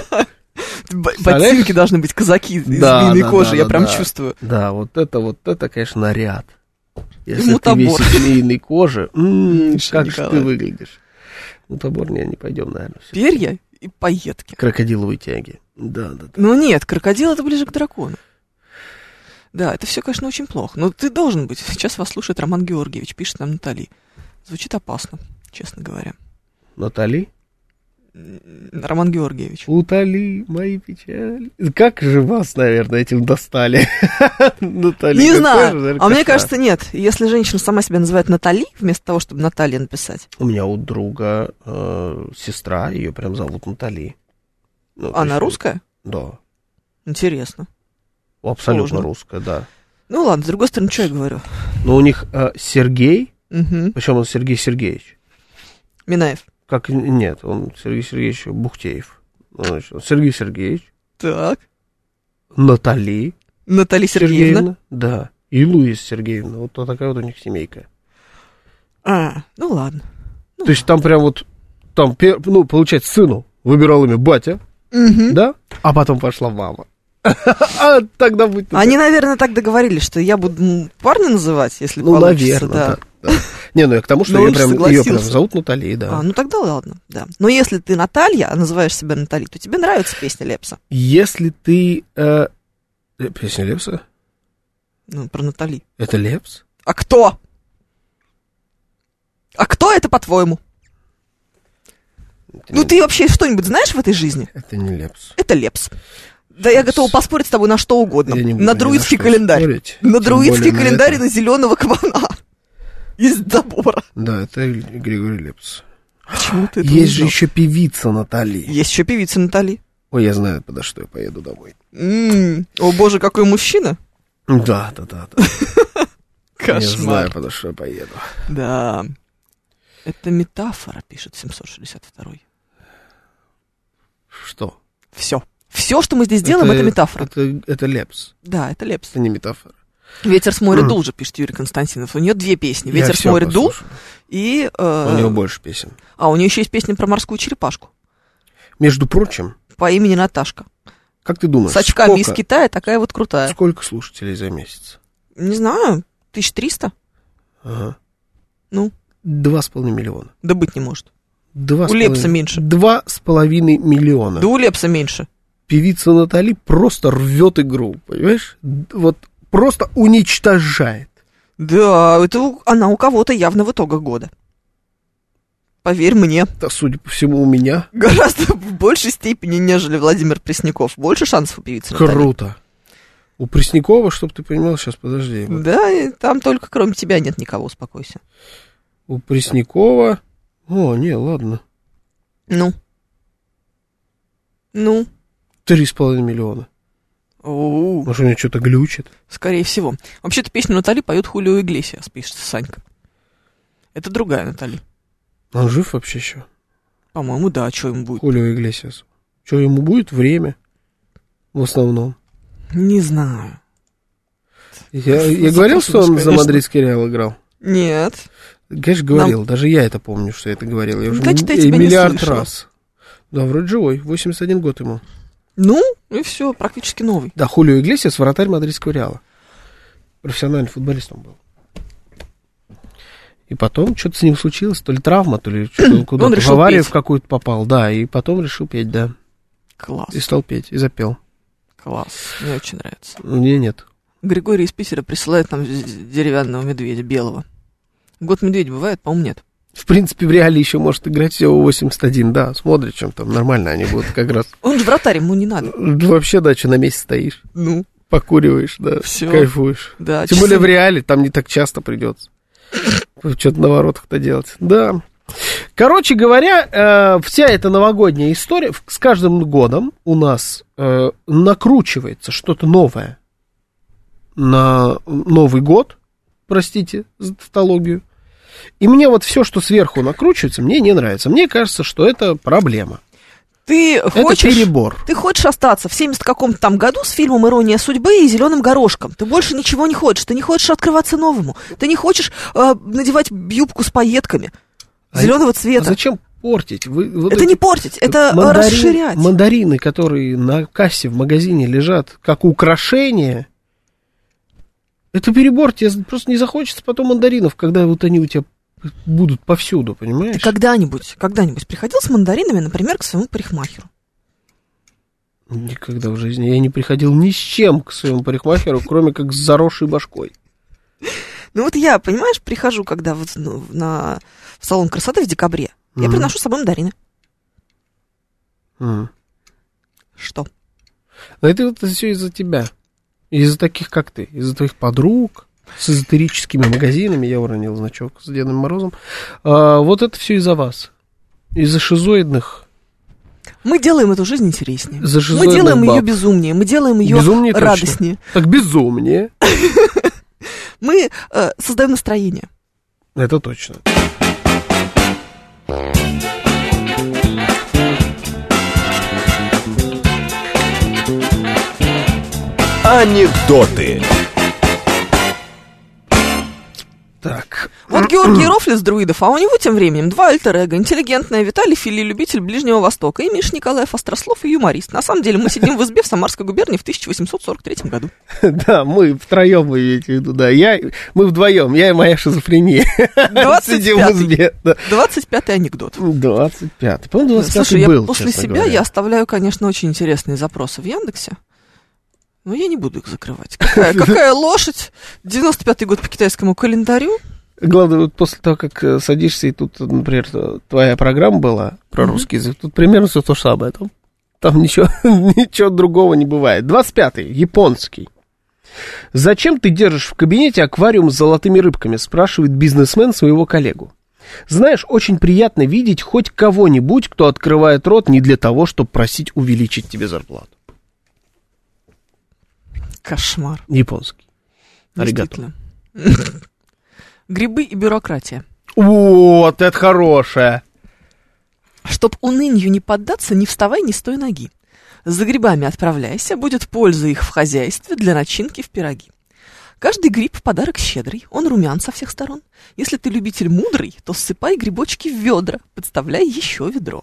Ботинки должны быть, казаки из змеиной кожи, я прям чувствую. Да, вот это, конечно, наряд. Если Ему ты весь табор. из змеиной кожи, как же ты Николаевич. выглядишь. Ну, табор не пойдем, наверное. Перья и пайетки. Крокодиловые тяги. Да. Ну нет, крокодил это ближе к дракону. Да, это все, конечно, очень плохо. Но ты должен быть. Сейчас вас слушает Роман Георгиевич, пишет нам Натали. Звучит опасно, честно говоря. Натали? Роман Георгиевич. Утоли мои печали. Как же вас, наверное, этим достали? Натали. Не знаю. А мне кажется, нет. Если женщина сама себя называет Натали, вместо того, чтобы Наталья написать. У меня у друга сестра, ее прям зовут Натали. Ну, Она русская? Да. Интересно. Абсолютно Сложно. русская, да. Ну ладно, с другой стороны, что я говорю? Но у них Сергей, Угу. причем он Сергей Сергеевич. Минаев. Как нет, он Сергей Сергеевич Бухтеев. Значит, он Сергей Сергеевич, Так. Натали Наталья Сергеевна. да, и Луиза Сергеевна. Вот такая вот у них семейка. Ну ладно. То есть там прям вот, там, ну, получается, сыну выбирал имя батя, Угу. да, а потом пошла мама. А тогда будет... Они, наверное, так договорились, что я буду парня называть, если Ну, получится. наверное, да. Не, ну я к тому, что Но ее он же прям согласился. зовут Натальей, да. Ну тогда ладно, да. Но если ты Наталья, а называешь себя Натали, то тебе нравится песня Лепса. Если ты... Песня Лепса? Ну, про Натали. Это Лепс? А кто? А кто это, по-твоему? Это Ну не- ты вообще что-нибудь знаешь в этой жизни? Это не Лепс. Это Лепс. Да я готова поспорить с тобой на что угодно. Я не буду На ни друидский что календарь. спорить, На тем друидский более на календарь и это. на зеленого кабана. Из забора. Да, это Григорий Лепс. Почему ты это Есть не же знал? еще певица Натали. Есть еще певица Натали. Ой, я знаю, подо что я поеду домой. О боже, какой мужчина. Да. Я знаю, Кошмар. подо что я поеду. Да. Это метафора, пишет 762. Что? Все. Все, что мы здесь делаем, это метафора. Это Лепс. Да, это Лепс. Это не метафора. Ветер с моря дул же, пишет Юрий Константинов. У нее две песни. Я Ветер с всё моря дул послушаю. и... У него больше песен. А у нее еще есть песня про морскую черепашку Между прочим, по имени Наташка. как ты думаешь, С очками из Китая, такая вот крутая. сколько слушателей за месяц? Не знаю, 1300? Ага. Ну, 2,5 миллиона. да быть не может. 2,5 У Лепса меньше. 2,5 миллиона. Да у Лепса меньше. Певица Натали просто рвет игру, понимаешь? Вот просто уничтожает. Да, это она у кого-то явно в итогах года. Поверь мне. Да, судя по всему, у меня. Гораздо в большей степени, нежели Владимир Пресняков. Больше шансов у певицы Натали. Круто. У Преснякова, чтобы ты понимал, сейчас подожди. Вот. Да, и там только кроме тебя нет никого, успокойся. У Преснякова... О, не, ладно. Ну? 3,5 миллиона. У-у-у. Может, у меня что-то глючит? Скорее всего. Вообще-то песню Натали поет Хулио Иглесиас, пишет Санька. Это другая Натали. Он жив вообще еще? По-моему, да, что ему будет? Хулио Иглесиас. Что ему будет? Время. В основном. Не знаю. Я говорил, что он за мадридский Реал играл? Нет. Конечно, говорил. Даже я это помню, что я это говорил. Я уже Значит, я тебя не миллиард слышала. раз. Да, вроде живой, 81 год ему. Ну, и все, практически новый. Да, Хулио Иглесиас, вратарь мадридского Реала. Профессиональный футболист он был. И потом что-то с ним случилось, то ли травма, то ли что-то куда-то в аварию в какую-то попал. Да, и потом решил петь, да. Класс. И стал петь, и запел. Класс, мне очень нравится. Мне нет. Григорий из Питера присылает нам деревянного медведя, белого. Год медведя бывает, по-моему, нет. В принципе, в Реале еще может играть всего 81, да, с Модричем там нормально они будут как раз. Он же вратарь, ему не надо. Вообще, да, что на месте стоишь. Ну. Покуриваешь, да, всё. Кайфуешь. Да, тем более в Реале, там не так часто придется. Что-то на воротах-то делать. Да. Короче говоря, вся эта новогодняя история, с каждым годом у нас накручивается что-то новое на Новый год, простите за тавтологию. И мне вот все, что сверху накручивается, мне не нравится. Мне кажется, что это проблема. Это перебор. Ты хочешь остаться в 70 каком-то там году с фильмом «Ирония судьбы» и «Зеленым горошком». Ты больше ничего не хочешь. Ты не хочешь открываться новому. Ты не хочешь надевать юбку с пайетками зеленого цвета. А зачем портить? Это не портить, это расширять. Мандарины, которые на кассе в магазине лежат как украшение, это перебор. Тебе просто не захочется потом мандаринов, когда вот они у тебя будут повсюду, понимаешь? Ты когда-нибудь приходил с мандаринами, например, к своему парикмахеру? Никогда в жизни я не приходил ни с чем к своему парикмахеру, кроме как с заросшей башкой. Ну вот я, понимаешь, прихожу, когда вот в салон красоты в декабре, я приношу с собой мандарины. Что? Но это вот все из-за тебя. Из-за таких, как ты. Из-за твоих подруг, с эзотерическими магазинами. Я уронил значок с Дедом Морозом. Вот это все из-за вас. Из-за шизоидных. Мы делаем эту жизнь интереснее. Мы делаем ее безумнее. Мы делаем ее радостнее. Точно. Так безумнее. Мы создаем настроение. Это точно. Анекдоты. Так. Вот Георгий Рофлес, Друидов, а у него тем временем два альтер-эго. Интеллигентная Виталий Фили, любитель Ближнего Востока, и Миша Николаев, острослов и юморист. На самом деле мы сидим в избе в Самарской губернии в 1843 году. Да, мы втроем, вы имеете в виду, да. Мы вдвоем, я и моя шизофрения. 25-й анекдот. 25-й. По-моему, 25-й Слушай, был, после себя я оставляю, конечно, очень интересные запросы в Яндексе. Но я не буду их закрывать. Какая лошадь? 95-й год по китайскому календарю. Главное, вот после того, как садишься, и тут, например, твоя программа была про русский язык, тут примерно все то же самое. Там ничего другого не бывает. 25-й, японский. Зачем ты держишь в кабинете аквариум с золотыми рыбками? Спрашивает бизнесмен своего коллегу. Знаешь, очень приятно видеть хоть кого-нибудь, кто открывает рот не для того, чтобы просить увеличить тебе зарплату. Кошмар. Японский. Аригато. Грибы и бюрократия. Вот, это хорошее. Чтоб унынию не поддаться, не вставай ни с той ноги. За грибами отправляйся, будет польза их в хозяйстве для начинки в пироги. Каждый гриб подарок щедрый, он румян со всех сторон. Если ты любитель мудрый, то ссыпай грибочки в ведра, подставляй еще ведро.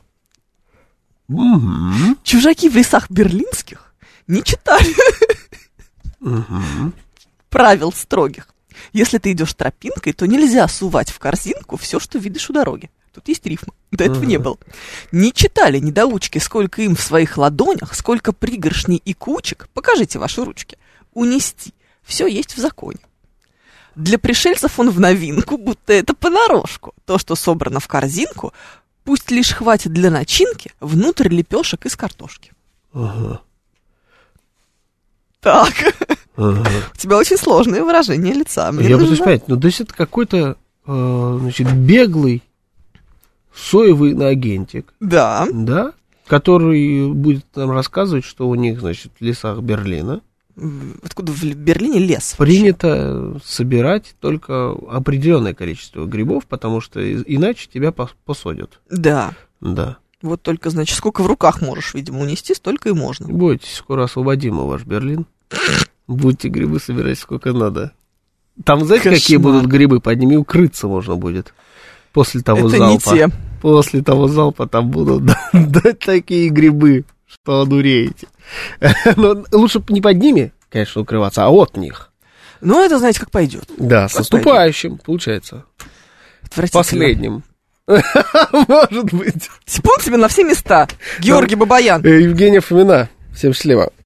Чужаки в лесах берлинских не читали правил строгих. Если ты идешь тропинкой, то нельзя сувать в корзинку все, что видишь у дороги. Тут есть рифма. До этого не было. Не читали недоучки, сколько им в своих ладонях, сколько пригоршней и кучек. Покажите ваши ручки. Унести. Все есть в законе. Для пришельцев он в новинку, будто это понарошку. То, что собрано в корзинку, пусть лишь хватит для начинки внутрь лепешек из картошки. Так. У тебя очень сложное выражение лица. Я пытаюсь понять, то есть это какой-то, беглый соевый иноагентик. Да. Да? Который будет нам рассказывать, что у них, в лесах Берлина. Откуда в Берлине лес? Принято собирать только определенное количество грибов, потому что иначе тебя посадят. Да. Да. Вот только, сколько в руках можешь, видимо, унести, столько и можно. Бойтесь, скоро освободим ваш Берлин. Будете грибы собирать сколько надо. Там, знаете, какие будут грибы? Под ними укрыться можно будет. После того залпа. Это не те. после того залпа там будут такие грибы, что одуреете. Но лучше не под ними, конечно, укрываться, а от них. Ну, это, знаете, как пойдет. Да, с наступающим, получается. Последним. Может быть. Типун тебе на все места. Георгий Бабаян. Евгения Фомина. Всем счастливо.